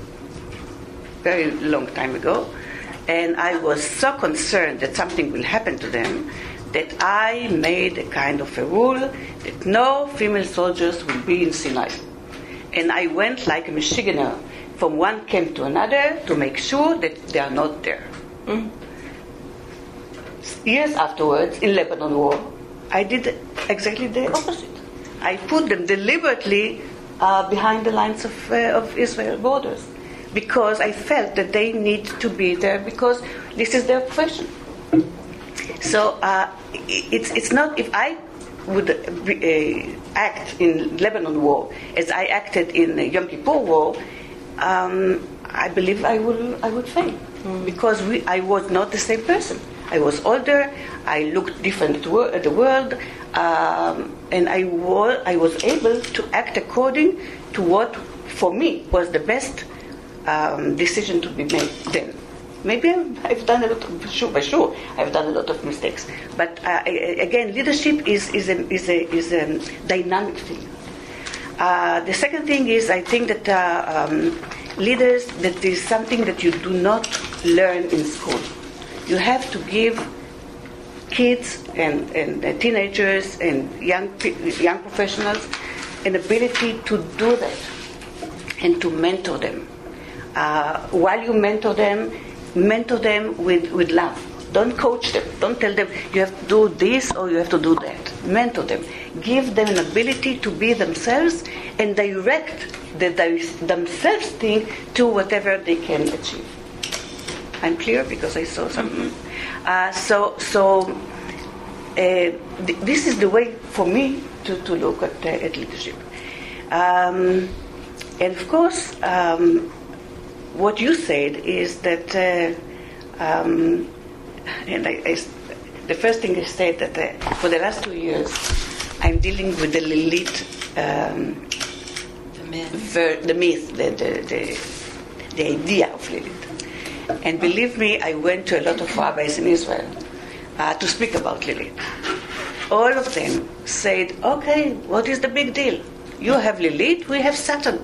very long time ago. And I was so concerned that something will happen to them that I made a kind of a rule that no female soldiers will be in Sinai. And I went like a Michiganer from one camp to another to make sure that they are not there. Mm. Years afterwards, in Lebanon War, I did exactly the opposite. I put them deliberately uh, behind the lines of, uh, of Israel borders, because I felt that they need to be there because this is their profession. So uh, it's it's not if I would uh, act in Lebanon war as I acted in the Yom Kippur war, um, I believe I will I would fail mm. because we I was not the same person. I was older. I looked different at the world, um, and I was I was able to act according to what for me was the best um, decision to be made then. Maybe I've done a lot of, sure, for sure, I've done a lot of mistakes. But uh, again, leadership is, is, a, is, a, is a dynamic thing. Uh, the second thing is, I think that uh, um, leaders, that is something that you do not learn in school. You have to give kids and, and uh, teenagers and young, young professionals an ability to do that and to mentor them. Uh, while you mentor them, mentor them with, with love. Don't coach them. Don't tell them you have to do this or you have to do that. Mentor them. Give them an ability to be themselves and direct the themselves thing to whatever they can achieve. I'm clear because I saw something. Uh, so so uh, th- this is the way for me to, to look at, uh, at leadership. Um, and of course, um, what you said is that, uh, um, and I, I, the first thing I said that uh, for the last two years, I'm dealing with the Lilith, um, the myth, ver, the myth, the, the, the, the idea of Lilith. And believe me, I went to a lot of rabbis in Israel uh, to speak about Lilith. All of them said, okay, what is the big deal? You have Lilith, we have Satan.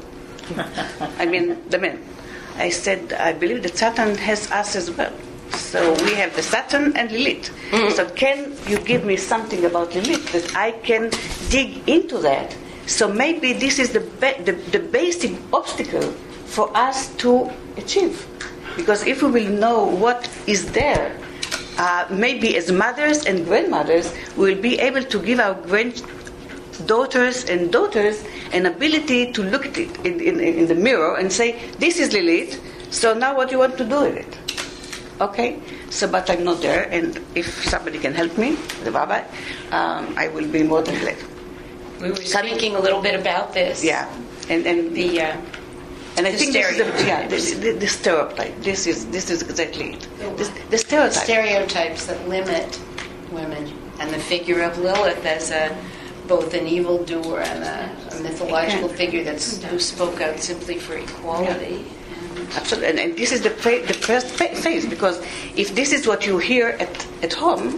I mean, the men. I said, I believe that Satan has us as well. So we have the Satan and Lilith. Mm-hmm. So can you give me something about Lilith that I can dig into that? So maybe this is the ba- the, the basic obstacle for us to achieve. Because if we will know what is there, uh, maybe as mothers and grandmothers, we will be able to give our granddaughters and daughters an ability to look at it in, in, in the mirror and say, this is Lilith, so now what do you want to do with it? Okay? So, but I'm not there, and if somebody can help me, the rabbi, um, I will be more than glad. We were speaking a little bit about this. Yeah. And, and the... Uh, And I the think this is the, yeah, the, the, the stereotype. This is this is exactly it. This, the stereotype. Stereotypes that limit women, and the figure of Lilith as a both an evildoer and a, a mythological yeah. figure that's who spoke out simply for equality. Yeah. Absolutely, and, and this is the fa- the first fa- phase, because if this is what you hear at at home,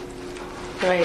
right,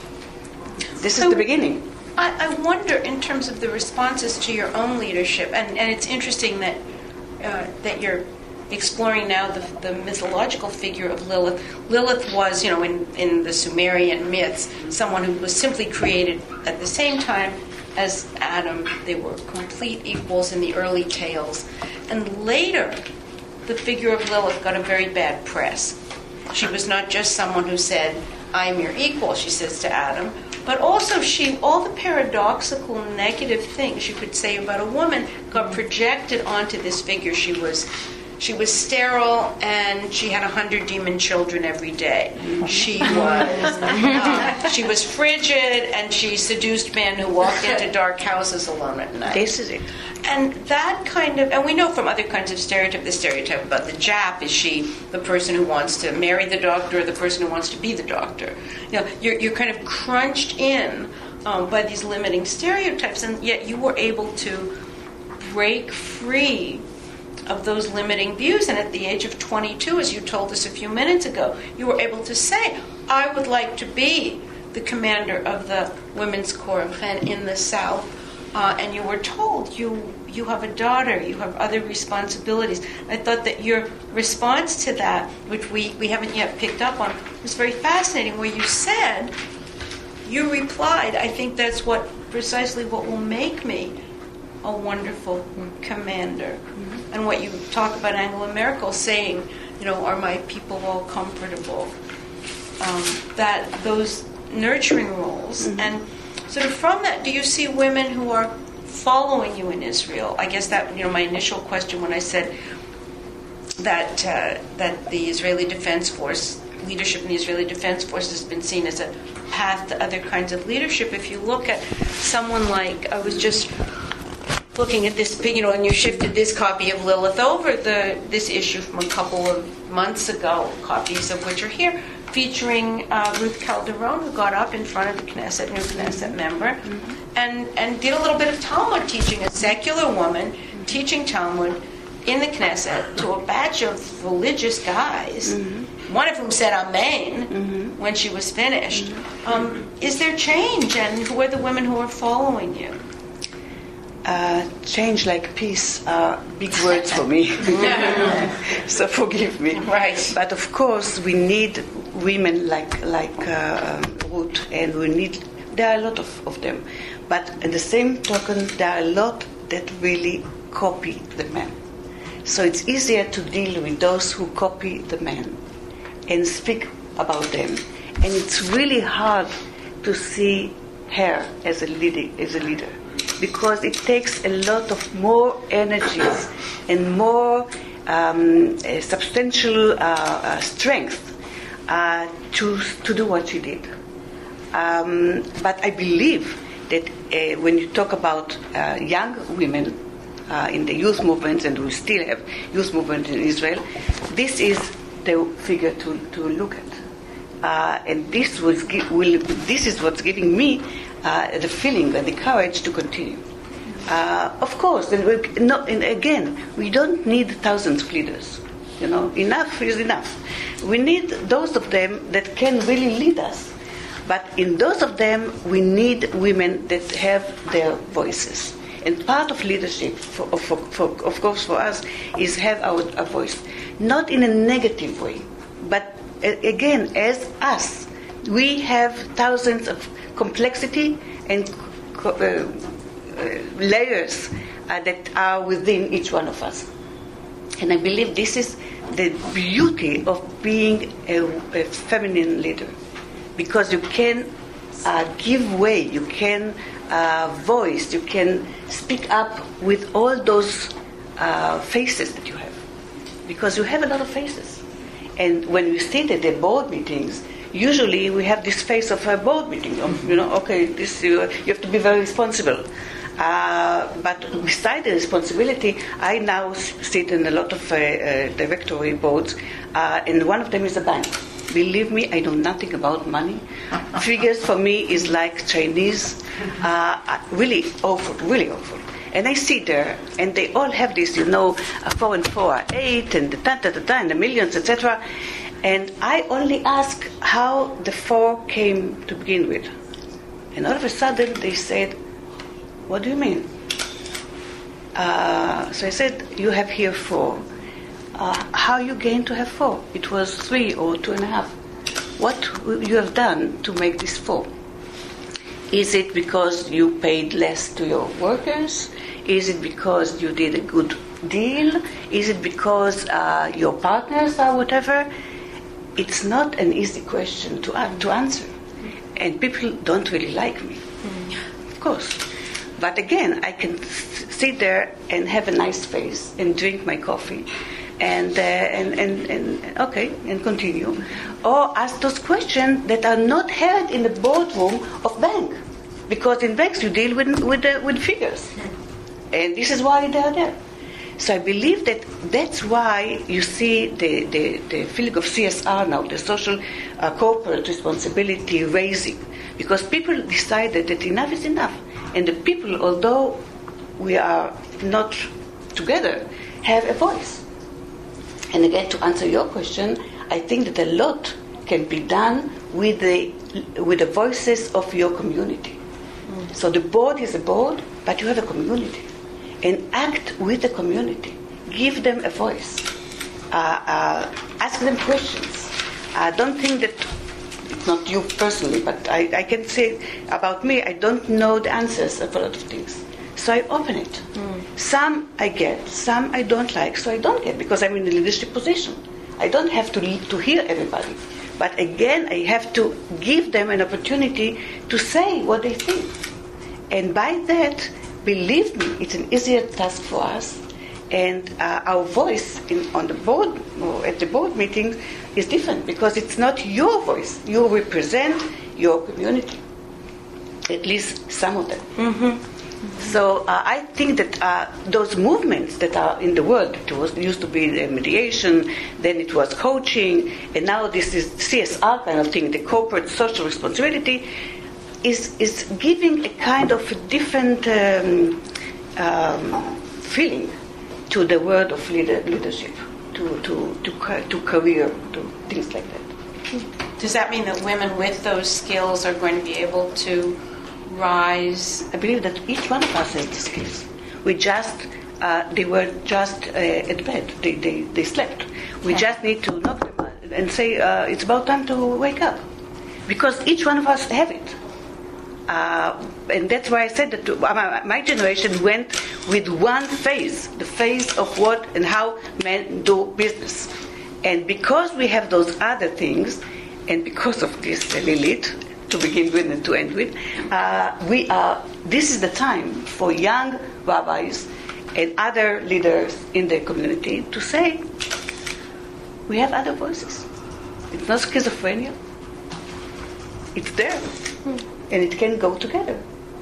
this so, is the beginning. I, I wonder, in terms of the responses to your own leadership, and, and it's interesting that uh, that you're exploring now the, the mythological figure of Lilith. Lilith was, you know, in, in the Sumerian myths, someone who was simply created at the same time as Adam. They were complete equals in the early tales. And later, the figure of Lilith got a very bad press. She was not just someone who said, I'm your equal, she says to Adam, but also she, all the paradoxical negative things you could say about a woman got projected onto this figure. She was she was sterile and she had a hundred demon children every day. She was uh, she was frigid and she seduced men who walked into dark houses alone at night. This is it. And that kind of, and we know from other kinds of stereotype, the stereotype about the Jap, is she the person who wants to marry the doctor or the person who wants to be the doctor? You know, you're, you're kind of crunched in um, by these limiting stereotypes, and yet you were able to break free of those limiting views. And at the age of twenty-two, as you told us a few minutes ago, you were able to say, I would like to be the commander of the Women's Corps in the South. Uh, and you were told you you have a daughter, you have other responsibilities. I thought that your response to that, which we, we haven't yet picked up on, was very fascinating, where you said, you replied, I think that's what precisely what will make me a wonderful mm-hmm. commander. Mm-hmm. And what you talk about Angela Merkel saying, you know, are my people all comfortable? Um, that those nurturing roles. Mm-hmm. And sort of from that, do you see women who are following you in Israel? I guess that, you know, my initial question when I said that uh, that the Israeli Defense Force leadership in the Israeli Defense Forces has been seen as a path to other kinds of leadership. If you look at someone like, I was just looking at this, you know, and you shifted this copy of Lilith over the this issue from a couple of months ago, copies of which are here, featuring uh, Ruth Calderon, who got up in front of the Knesset, new Knesset member, mm-hmm. and, and did a little bit of Talmud teaching, a secular woman mm-hmm. teaching Talmud in the Knesset to a batch of religious guys, mm-hmm. one of whom said Amen mm-hmm. when she was finished. Mm-hmm. Um, is there change, and who are the women who are following you? Uh, change like peace are big words for me. So forgive me. Right. But of course, we need women like like uh, Ruth, and we need. There are a lot of, of them, but at the same token, there are a lot that really copy the men. So it's easier to deal with those who copy the men and speak about them, and it's really hard to see her as a leader, as a leader. Because it takes a lot of more energies and more um, uh, substantial uh, uh, strength uh, to to do what she did. Um, but I believe that uh, when you talk about uh, young women uh, in the youth movements, and we still have youth movement in Israel, this is the figure to, to look at. Uh, and this was gi- will, this is what's giving me uh, the feeling and the courage to continue. Uh, of course, and, we, no, and again, we don't need thousands of leaders. You know, enough is enough. We need those of them that can really lead us. But in those of them, we need women that have their voices. And part of leadership, for, for, for, of course, for us, is have our, our voice, not in a negative way, but again, as us, we have thousands of complexity and uh, uh, layers uh, that are within each one of us. And I believe this is the beauty of being a, a feminine leader, because you can uh, give way, you can uh, voice, you can speak up with all those uh, faces that you have, because you have a lot of faces. And when we sit at the board meetings, usually we have this face of a board meeting. Of, you know, okay, this you, you have to be very responsible. Uh, but beside the responsibility, I now sit in a lot of uh, uh, directory boards, uh, and one of them is a bank. Believe me, I know nothing about money. Figures for me is like Chinese, uh, really awful, really awful. And I sit there, and they all have this, you know, a four and four are eight, and the ta ta ta ta, and the millions, et cetera. And I only ask how the four came to begin with. And all of a sudden, they said, "What do you mean?" Uh, so I said, "You have here four. Uh, how you gain to have four? It was three or two and a half. What you have done to make this four? Is it because you paid less to your workers? Is it because you did a good deal? Is it because uh, your partners are whatever?" It's not an easy question to uh, to answer, and people don't really like me, mm. of course. But again, I can f- sit there and have a nice face and drink my coffee, and uh, and, and and okay, and continue, or ask those questions that are not heard in the boardroom of bank, because in banks you deal with with uh, with figures, and this is why they are there. So I believe that that's why you see the, the, the feeling of C S R now, the social uh, corporate responsibility raising, because people decided that enough is enough. And the people, although we are not together, have a voice. And again, to answer your question, I think that a lot can be done with the, with the voices of your community. Mm. So the board is a board, but you have a community. And act with the community. Give them a voice. Uh, uh, ask them questions. I uh, don't think that, it's not you personally, but I, I can say about me, I don't know the answers of a lot of things. So I open it. Mm. Some I get, some I don't like, so I don't get, because I'm in a leadership position. I don't have to, to hear everybody. But again, I have to give them an opportunity to say what they think. And by that, believe me, it's an easier task for us And uh, our voice in, on the board, or at the board meetings, is different because it's not your voice. You represent your community, at least some of them. Mm-hmm. So uh, I think that uh, those movements that are in the world, it was it used to be the mediation, then it was coaching, and now this is C S R kind of thing, the corporate social responsibility, is is giving a kind of a different um, um, feeling to the world of leader, leadership, to to to to career, to things like that. Does that mean that women with those skills are going to be able to rise? I believe that each one of us has the skills. We just, uh, they were just uh, at bed. They, they, they slept. We just need to knock them out and say, uh, it's about time to wake up. Because each one of us have it. Uh, and that's why I said that to, my, my generation went with one phase, the phase of what and how men do business. And because we have those other things, and because of this elite, to begin with and to end with, uh, we are. This is the time for young rabbis and other leaders in the community to say, we have other voices. It's not schizophrenia. It's there, hmm. and it can go together.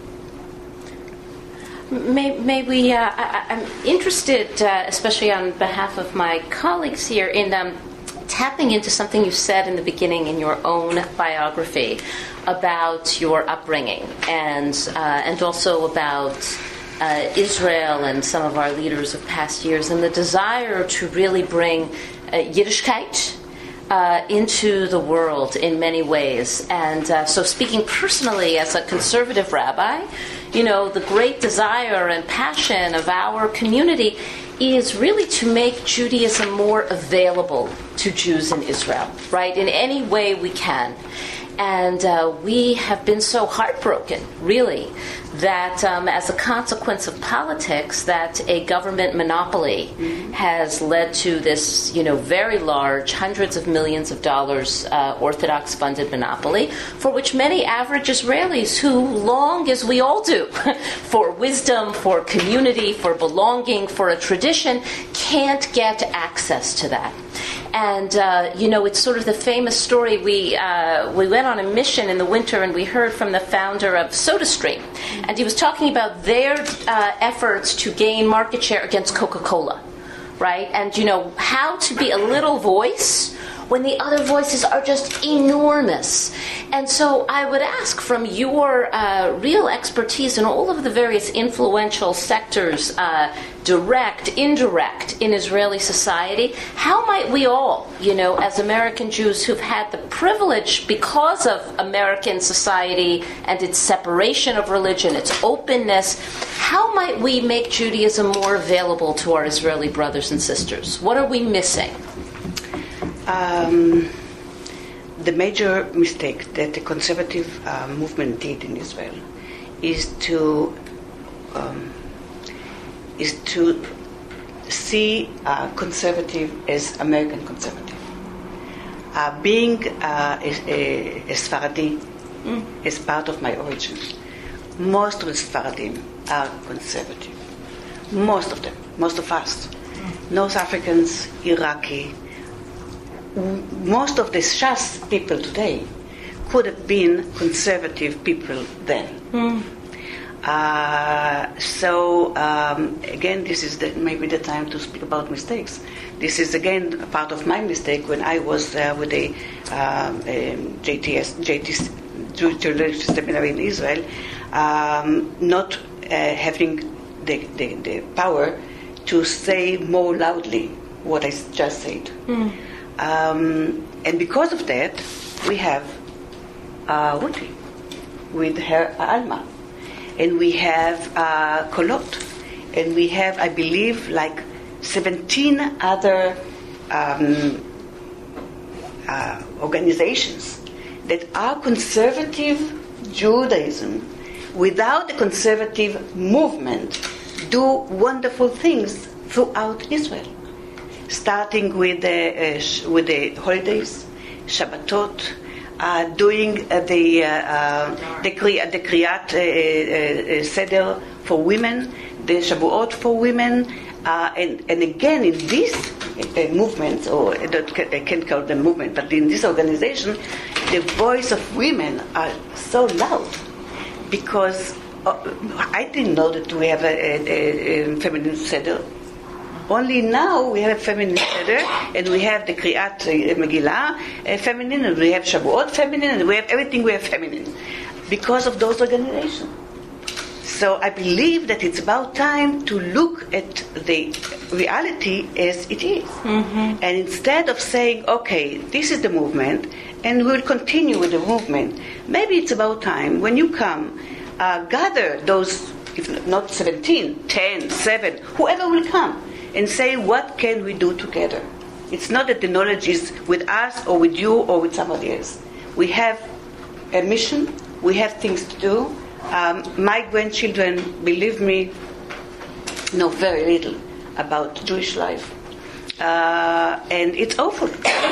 May, may we, uh, I, I'm interested, uh, especially on behalf of my colleagues here, in um, tapping into something you said in the beginning in your own biography about your upbringing and uh, and also about uh, Israel and some of our leaders of past years and the desire to really bring uh, Yiddishkeit uh, into the world in many ways. And uh, so speaking personally as a conservative rabbi, you know, the great desire and passion of our community is really to make Judaism more available to Jews in Israel, right, in any way we can. And uh, we have been so heartbroken, really, that um, as a consequence of politics, that a government monopoly mm-hmm. has led to this, you know, very large, hundreds of millions of dollars uh, Orthodox-funded monopoly, for which many average Israelis who long, as we all do, for wisdom, for community, for belonging, for a tradition, can't get access to that. And, uh, you know, it's sort of the famous story. We uh, we went on a mission in the winter and we heard from the founder of SodaStream. And he was talking about their uh, efforts to gain market share against Coca-Cola, right? And, you know, how to be a little voice when the other voices are just enormous. And so I would ask, from your uh, real expertise in all of the various influential sectors, uh, direct, indirect, in Israeli society, how might we all, you know, as American Jews who've had the privilege, because of American society and its separation of religion, its openness, how might we make Judaism more available to our Israeli brothers and sisters? What are we missing? Um, the major mistake that the conservative uh, movement did in Israel is to um, is to see uh, conservative as American conservative. Uh, being uh, a, a, a Sephardi mm. is part of my origin. Most of the Sephardim are conservative. Most of them, most of us. Mm. North Africans, Iraqi. Most of the Shas people today could have been conservative people then. Mm. Uh, so um, again, this is the, maybe the time to speak about mistakes. This is again part of my mistake when I was uh, with the um, um, J T S, J T S, Jewish Religious Seminary in Israel, um, not uh, having the, the, the power to say more loudly what I just said. Mm. Um, and because of that, we have uh, Ruti with her Alma, and we have uh, Kolot, and we have, I believe, like seventeen other um, uh, organizations that are conservative Judaism. Without the conservative movement, do wonderful things throughout Israel. Starting with the uh, sh- with the holidays, Shabbatot, uh, doing uh, the uh, uh, the, kri- the Kriyat uh, uh, Seder for women, the Shavuot for women, uh, and, and again in this uh, movement, or I, don't, I can't call them movement, but in this organization, the voice of women are so loud, because uh, I didn't know that we have a, a, a feminine seder. Only now we have a feminine seder, and we have the Kriyat Megillah uh, feminine, and we have Shavuot feminine, and we have everything we have feminine, because of those organizations. So I believe that it's about time to look at the reality as it is. Mm-hmm. And instead of saying, okay, this is the movement, and we'll continue with the movement, maybe it's about time, when you come, uh, gather those, if not seventeen, ten, seven, whoever will come, and say, what can we do together? It's not that the knowledge is with us or with you or with somebody else. We have a mission, we have things to do. Um, my grandchildren, believe me, know very little about Jewish life. Uh, and it's awful.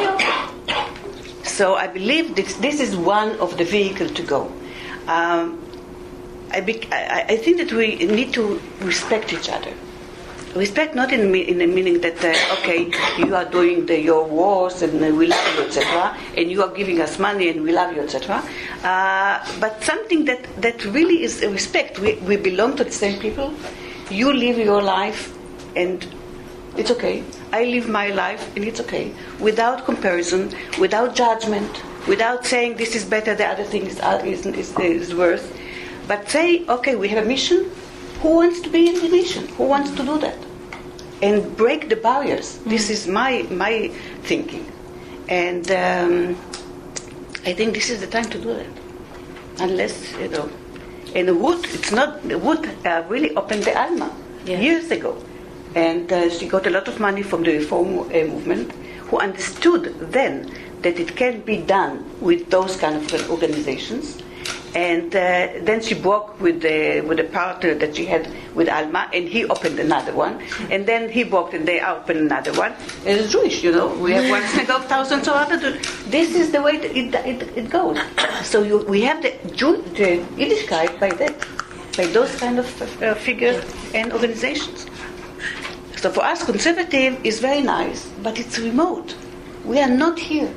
So I believe this, this is one of the vehicles to go. Um, I, be, I, I think that we need to respect each other. Respect not in, in the meaning that, uh, okay, you are doing the, your wars and uh, we love you, et cetera, and you are giving us money and we love you, et cetera. Uh, but something that, that really is a respect. We, we belong to the same people. You live your life and it's okay. I live my life and it's okay. Without comparison, without judgment, without saying this is better, the other thing is, is, is, is worse. But say, okay, we have a mission. Who wants to be in the mission? Who wants to do that? And break the barriers. Mm-hmm. This is my my thinking. And um, I think this is the time to do that. Unless, you know. And Ruth, it's not, Ruth uh, really opened the Alma yeah. years ago. And uh, she got a lot of money from the Reform uh, movement, who understood then that it can be done with those kind of organizations. And uh, then she broke with the with the partner that she had with Alma, and he opened another one. And then he broke, and they opened another one. It's Jewish, you know. We have one synagogue, thousands of others. This is the way it it, it goes. So you, we have the, Jew, the Yiddishkeit by that, by those kind of uh, figures and organizations. So for us, conservative is very nice, but it's remote. We are not here.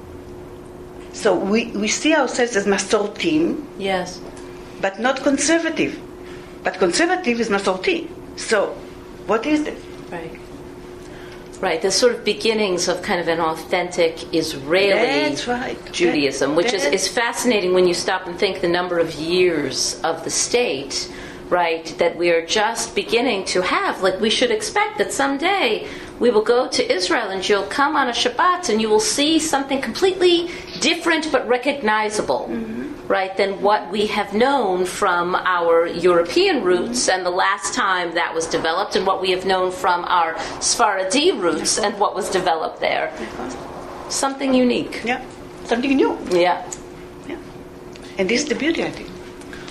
So we, we see ourselves as Masortim, yes, but not conservative. But conservative is Masorti. So what is it? Right. Right, the sort of beginnings of kind of an authentic Israeli That's right. Judaism, which That's is, is fascinating when you stop and think the number of years of the state, right, that we are just beginning to have. Like, we should expect that someday we will go to Israel and you'll come on a Shabbat and you will see something completely different but recognizable, mm-hmm. right, than what we have known from our European roots and the last time that was developed, and what we have known from our Sephardi roots and what was developed there. Something unique. Yeah, something new. Yeah. Yeah. And this is the beauty, I think.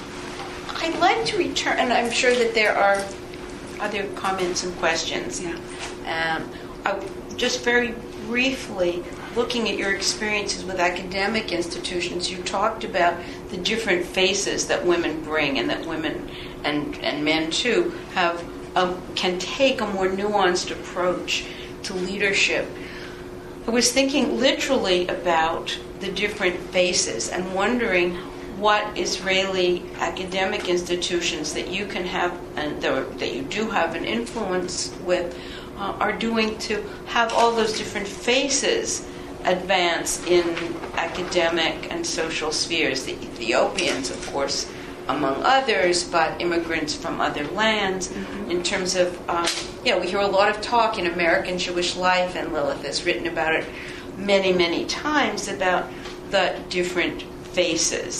I'd like to return, and I'm sure that there are other comments and questions. Yeah. Um, I, just very briefly, looking at your experiences with academic institutions, you talked about the different faces that women bring, and that women and, and men too have um, can take a more nuanced approach to leadership. I was thinking literally about the different faces and wondering what Israeli academic institutions that you can have and that you do have an influence with uh, are doing to have all those different faces advance in academic and social spheres. The Ethiopians, of course, among others, but immigrants from other lands. Mm-hmm. In terms of, um, yeah, we hear a lot of talk in American Jewish life, and Lilith has written about it many, many times, about the different faces.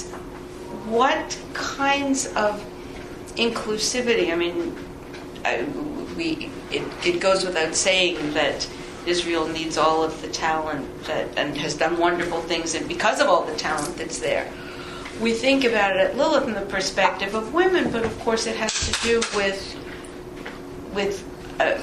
What kinds of inclusivity? I mean, I, we it, it goes without saying that Israel needs all of the talent that, and has done wonderful things, and because of all the talent that's there. We think about it at Lilith from the perspective of women, but of course it has to do with with uh,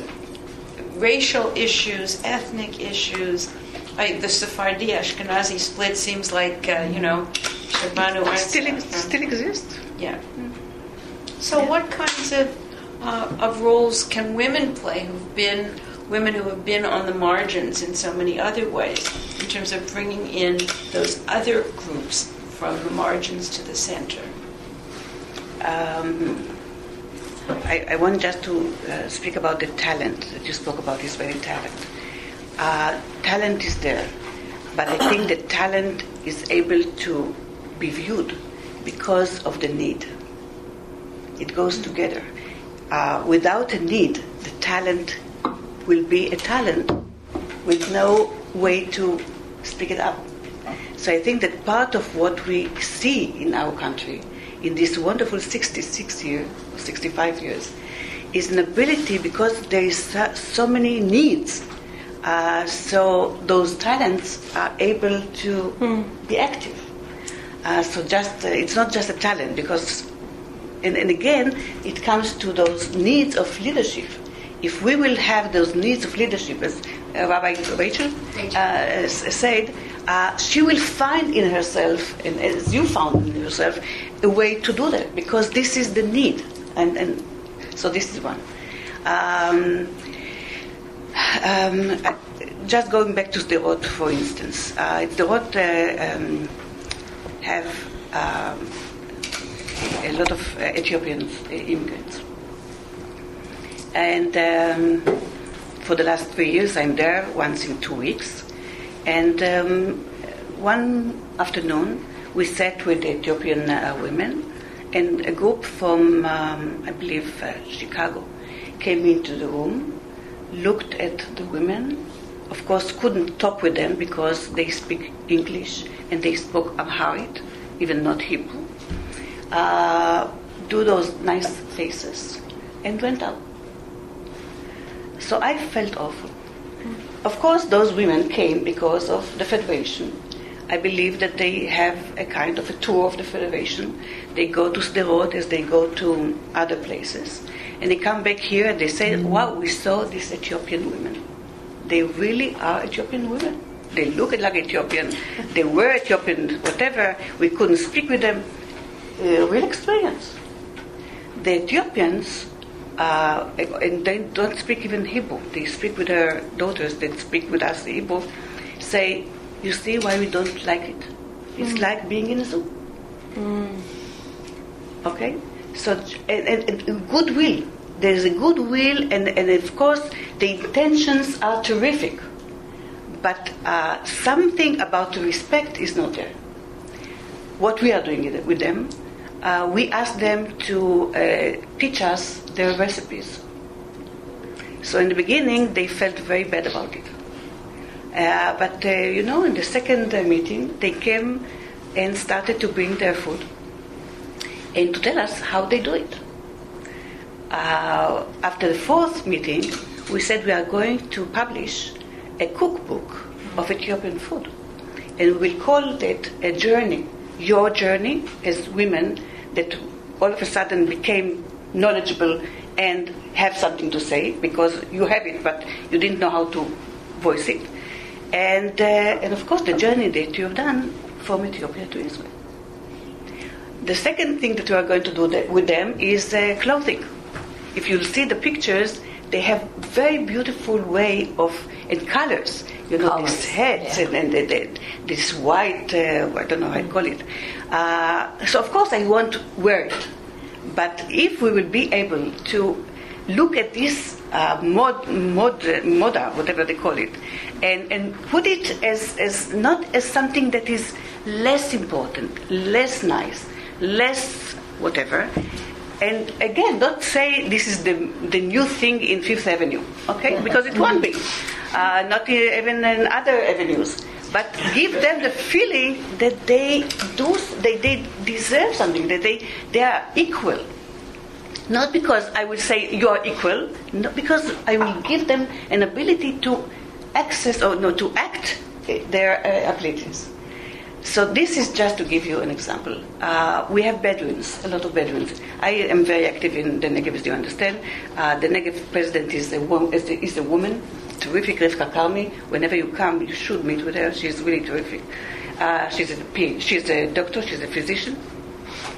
racial issues, ethnic issues. I, the Sephardi Ashkenazi split seems like uh, you know, Shabanu still, ex- still exists. Yeah. So, what kinds of uh, of roles can women play who've been women who have been on the margins in so many other ways, in terms of bringing in those other groups from the margins to the center? Um, I, I want just to uh, speak about the talent that you spoke about, Israeli talent. Uh, talent is there, but I think that talent is able to be viewed because of the need. It goes together. Uh, without a need, the talent will be a talent with no way to speak it up. So I think that part of what we see in our country in this wonderful sixty-six years, sixty-five years, is an ability, because there is so, so many needs. Uh, so those talents are able to mm. be active. Uh, so just uh, it's not just a talent, because, and, and again, it comes to those needs of leadership. If we will have those needs of leadership, as uh, Rabbi Rachel uh, said, uh, she will find in herself, and as you found in yourself, a way to do that, because this is the need. And, and so this is one. Um, um, just going back to Sderot, for instance. Uh, Sderot uh, um, have um, a lot of uh, Ethiopian uh, immigrants. And um, for the last three years, I'm there once in two weeks. And um, one afternoon, we sat with Ethiopian uh, women, and a group from, um, I believe, uh, Chicago, came into the room, looked at the women, of course couldn't talk with them because they speak English and they spoke Amharic, even not Hebrew, uh, do those nice faces, and went out. So I felt awful. Of course, those women came because of the Federation. I believe that they have a kind of a tour of the Federation. They go to Sderot as they go to other places. And they come back here and they say, wow, we saw these Ethiopian women. They really are Ethiopian women. They look like Ethiopian. They were Ethiopian, whatever. We couldn't speak with them. Uh, real experience. The Ethiopians, uh, and they don't speak even Hebrew. They speak with their daughters. They speak with us Hebrew. Say, you see why we don't like it? It's mm. like being in a zoo. Mm. Okay? So, and, and, and goodwill. There's a goodwill, and, and of course, the intentions are terrific. But uh, something about the respect is not there. What we are doing with them, uh, we ask them to uh, teach us their recipes. So in the beginning, they felt very bad about it. Uh, but, uh, you know, in the second uh, meeting, they came and started to bring their food and to tell us how they do it. Uh, after the fourth meeting, we said we are going to publish a cookbook of Ethiopian food. And we will call it a journey, your journey as women that all of a sudden became knowledgeable and have something to say, because you have it, but you didn't know how to voice it. And, uh, and of course, the journey that you have done from Ethiopia to Israel. The second thing that we are going to do that with them is uh, clothing. If you see the pictures, they have very beautiful way of, and colors, you know, colors. These heads yeah. and, and the, the, this white, uh, I don't know how I call it. Uh, so of course I want to wear it. But if we will be able to look at this uh, mod, mod, moda, whatever they call it, and, and put it as, as not as something that is less important, less nice, less whatever. And again, don't say this is the the new thing in Fifth Avenue, okay? Because it won't be. Uh, not even in other avenues. But give them the feeling that they do, they, they deserve something, that they, they are equal. Not because I will say you are equal, no, because I will give them an ability to access or no to act their uh, abilities. So this is just to give you an example. Uh, we have Bedouins, a lot of Bedouins. I am very active in the Negev, as you understand. Uh, the Negev president is a, is, a, is a woman, terrific, Rivka Karmi. Whenever you come, you should meet with her. She's really terrific. Uh, she's, a, she's a doctor, she's a physician.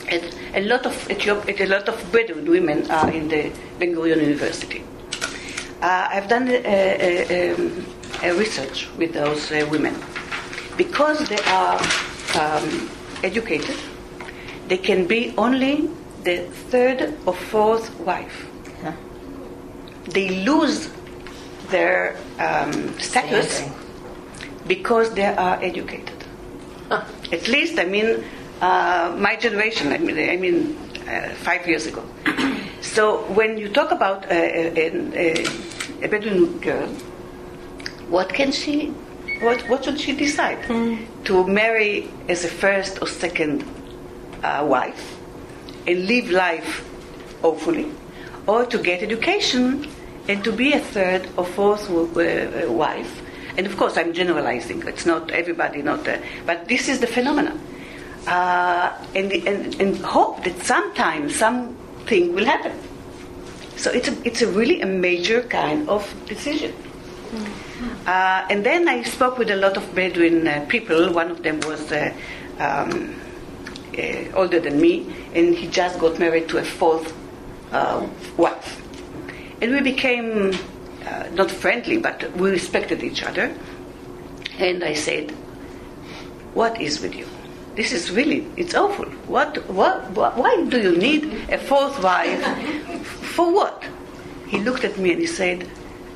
And a lot of Ethiop- a lot of Bedouin women are in the Ben Gurion University. Uh, I've done a, a, a, a research with those uh, women. Because they are um, educated, they can be only the third or fourth wife. Huh? They lose their um, status because they are educated. Huh. At least, I mean, uh, my generation, I mean, I mean uh, five years ago. So when you talk about uh, a, a, a Bedouin girl, what can she, what, what should she decide? Mm. To marry as a first or second uh, wife and live life awfully, or to get education and to be a third or fourth uh, wife. And of course, I'm generalizing. It's not everybody, not, uh, but this is the phenomenon. Uh, and, and, and hope that sometime something will happen. So it's a, it's a really a major kind of decision. Mm-hmm. Uh, and then I spoke with a lot of Bedouin uh, people. One of them was uh, um, uh, older than me, and he just got married to a fourth uh, wife. And we became uh, not friendly, but we respected each other. And I said, "What is with you? This is really, it's awful. What, what, what, why do you need a fourth wife? For what?" He looked at me and he said,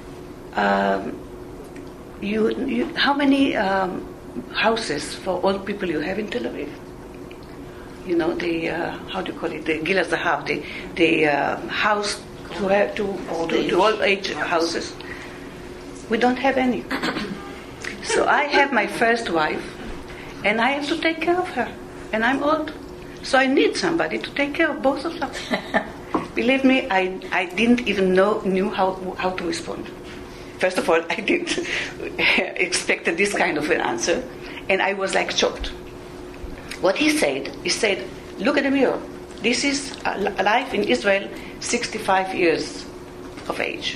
um, you, you, how many um, houses for old people you have in Tel Aviv? You know, the, uh, how do you call it, the Gila Zahav, the, the uh, house to, have, to, to, to old age houses. We don't have any. So I have my first wife, and I have to take care of her. And I'm old. So I need somebody to take care of both of them. Believe me, I, I didn't even know knew how how to respond. First of all, I didn't expect this kind of an answer. And I was like shocked. What he said, he said, "Look at the mirror. This is a life in Israel, sixty-five years of age.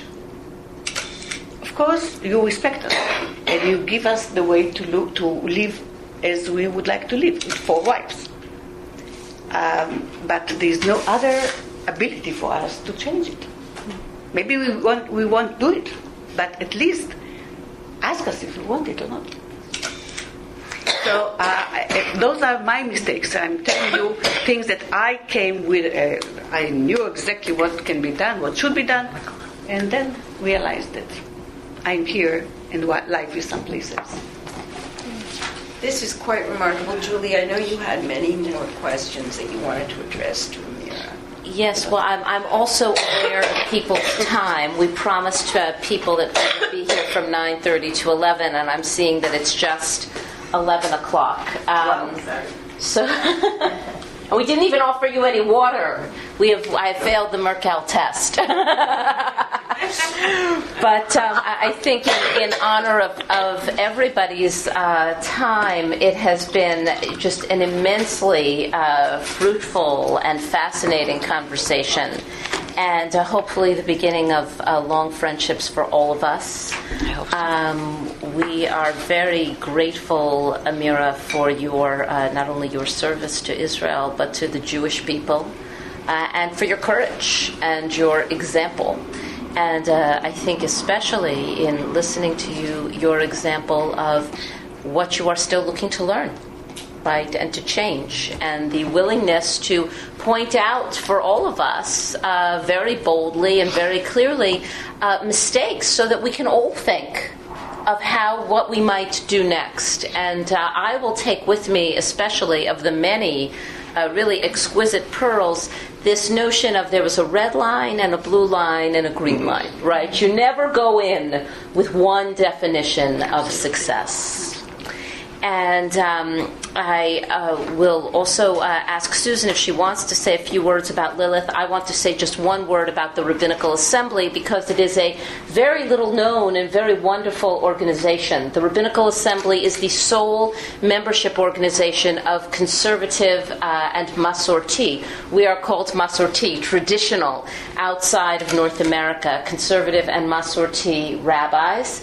Of course, you respect us. And you give us the way to look, to live as we would like to live, with four wives. Um, but there's no other ability for us to change it. Maybe we won't, we won't do it, but at least ask us if we want it or not." So uh, I, those are my mistakes. I'm telling you things that I came with. Uh, I knew exactly what can be done, what should be done, and then realized that I'm here and what life is someplace else. This is quite remarkable. Julie, I know you had many more questions that you wanted to address to Amira. Yes, well, I'm, I'm also aware of people's time. We promised uh, people that we would be here from nine thirty to eleven, and I'm seeing that it's just eleven o'clock. Um, so, and we didn't even offer you any water. We have I failed the Merkel test. But um, I think in, in honor of, of everybody's uh, time, it has been just an immensely uh, fruitful and fascinating conversation. And uh, hopefully the beginning of uh, long friendships for all of us. I hope so. Um, we are very grateful, Amira, for your uh, not only your service to Israel, but to the Jewish people, uh, and for your courage and your example. And uh, I think especially in listening to you, your example of what you are still looking to learn, right, and to change, and the willingness to point out for all of us uh, very boldly and very clearly uh, mistakes so that we can all think of how, what we might do next. And uh, I will take with me, especially of the many uh, really exquisite pearls, this notion of there was a red line and a blue line and a green line, right? You never go in with one definition of success. And um, I uh, will also uh, ask Susan if she wants to say a few words about Lilith. I want to say just one word about the Rabbinical Assembly because it is a very little known and very wonderful organization. The Rabbinical Assembly is the sole membership organization of conservative uh, and Masorti. We are called Masorti, traditional, outside of North America, conservative and Masorti rabbis.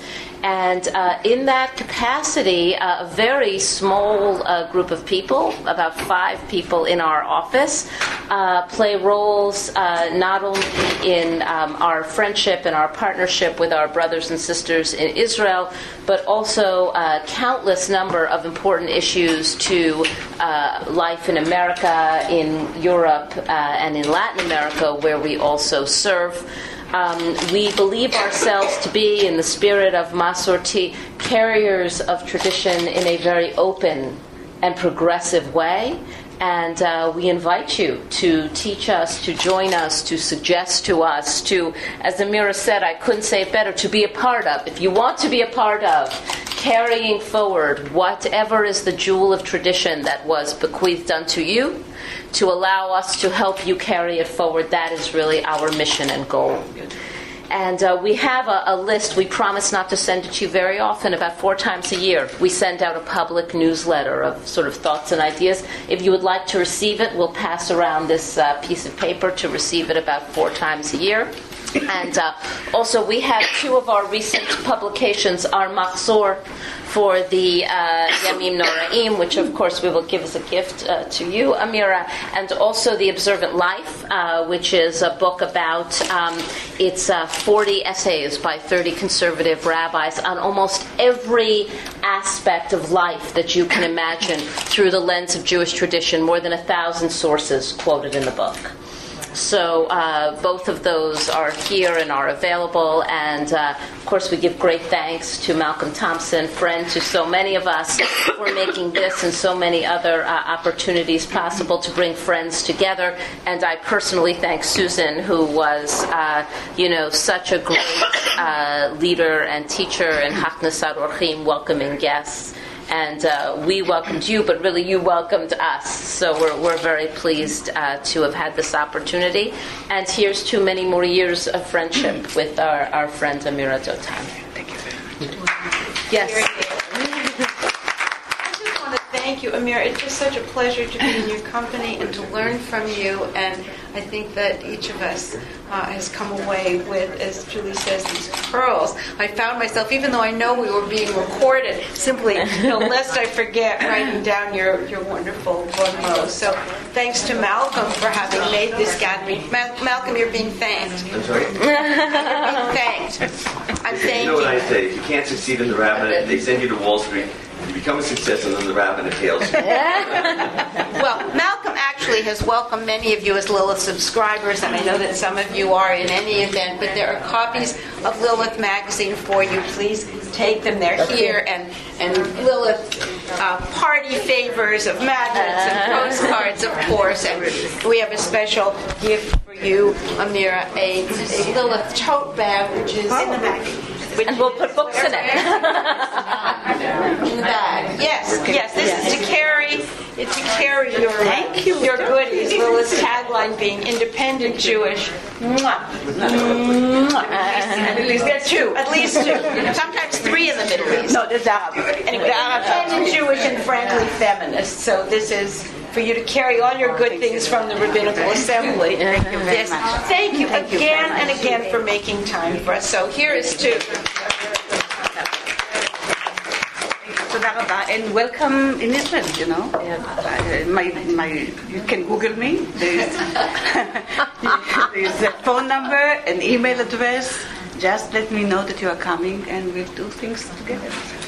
And uh, in that capacity, uh, a very small uh, group of people, about five people in our office, uh, play roles uh, not only in um, our friendship and our partnership with our brothers and sisters in Israel, but also a countless number of important issues to uh, life in America, in Europe, uh, and in Latin America, where we also serve. Um, we believe ourselves to be, in the spirit of Masorti, carriers of tradition in a very open and progressive way. And uh, we invite you to teach us, to join us, to suggest to us, to, as Amira said, I couldn't say it better, to be a part of. If you want to be a part of carrying forward whatever is the jewel of tradition that was bequeathed unto you, to allow us to help you carry it forward, that is really our mission and goal. And uh, we have a, a list. We promise not to send it to you very often. About four times a year, we send out a public newsletter of sort of thoughts and ideas. If you would like to receive it, we'll pass around this uh, piece of paper to receive it about four times a year. And uh, also, we have two of our recent publications, our Machzor for the uh, Yamim Noraim, which of course we will give as a gift uh, to you, Amira, and also The Observant Life, uh, which is a book about, um, it's uh, forty essays by thirty conservative rabbis on almost every aspect of life that you can imagine through the lens of Jewish tradition, more than a thousand sources quoted in the book. So uh, both of those are here and are available, and uh, of course we give great thanks to Malcolm Thompson, friend to so many of us, for making this and so many other uh, opportunities possible to bring friends together. And I personally thank Susan, who was, uh, you know, such a great uh, leader and teacher in Hachnasat Orchim, welcoming guests. And uh, we welcomed you, but really you welcomed us. So we're we're very pleased uh, to have had this opportunity. And here's to many more years of friendship with our, our friend Amira Dotan. Thank you very much. Yes. I just want to thank you, Amira. It's just such a pleasure to be in your company and to learn from you. And I think that each of us uh, has come away with, as Julie says, these pearls. I found myself, even though I know we were being recorded, simply, you know, lest I forget, writing down your, your wonderful bon So thanks to Malcolm for having made this gathering. Mal- Malcolm, you're being thanked. I'm sorry? You're being thanked. I'm thanking You know what I say? If you can't succeed in the rabbinate, they send you to Wall Street. You become a success, and then the rabbinate tails you. Well, Malcolm actually has welcomed many of you as Lilith subscribers, and I know that some of you are in any event, but there are copies of Lilith magazine for you. Please take them. They're here, and, and Lilith uh, party favors of magnets and postcards, of course, and we have a special gift for you, Amira, a, a Lilith tote bag, which is in the back. And we'll put books in it. In the bag. Yes, yes. This is to carry, it's to carry your Thank you. your goodies. Lilith's tagline being independent Jewish. Mwah. Mwah. At least get two. At least two. Sometimes three in the Middle East. No, there's Arab. Anyway, independent Jewish and frankly feminist. So this is for you to carry all your good things from the Rabbinical Assembly. Thank you very Yes. much. Thank you Thank you very again much. and again for making time for us. So here is two. תודה רבה, and welcome in Israel, you know. Uh, my, my, you can Google me. There's, there's a phone number, an email address. Just let me know that you are coming, and we'll do things together.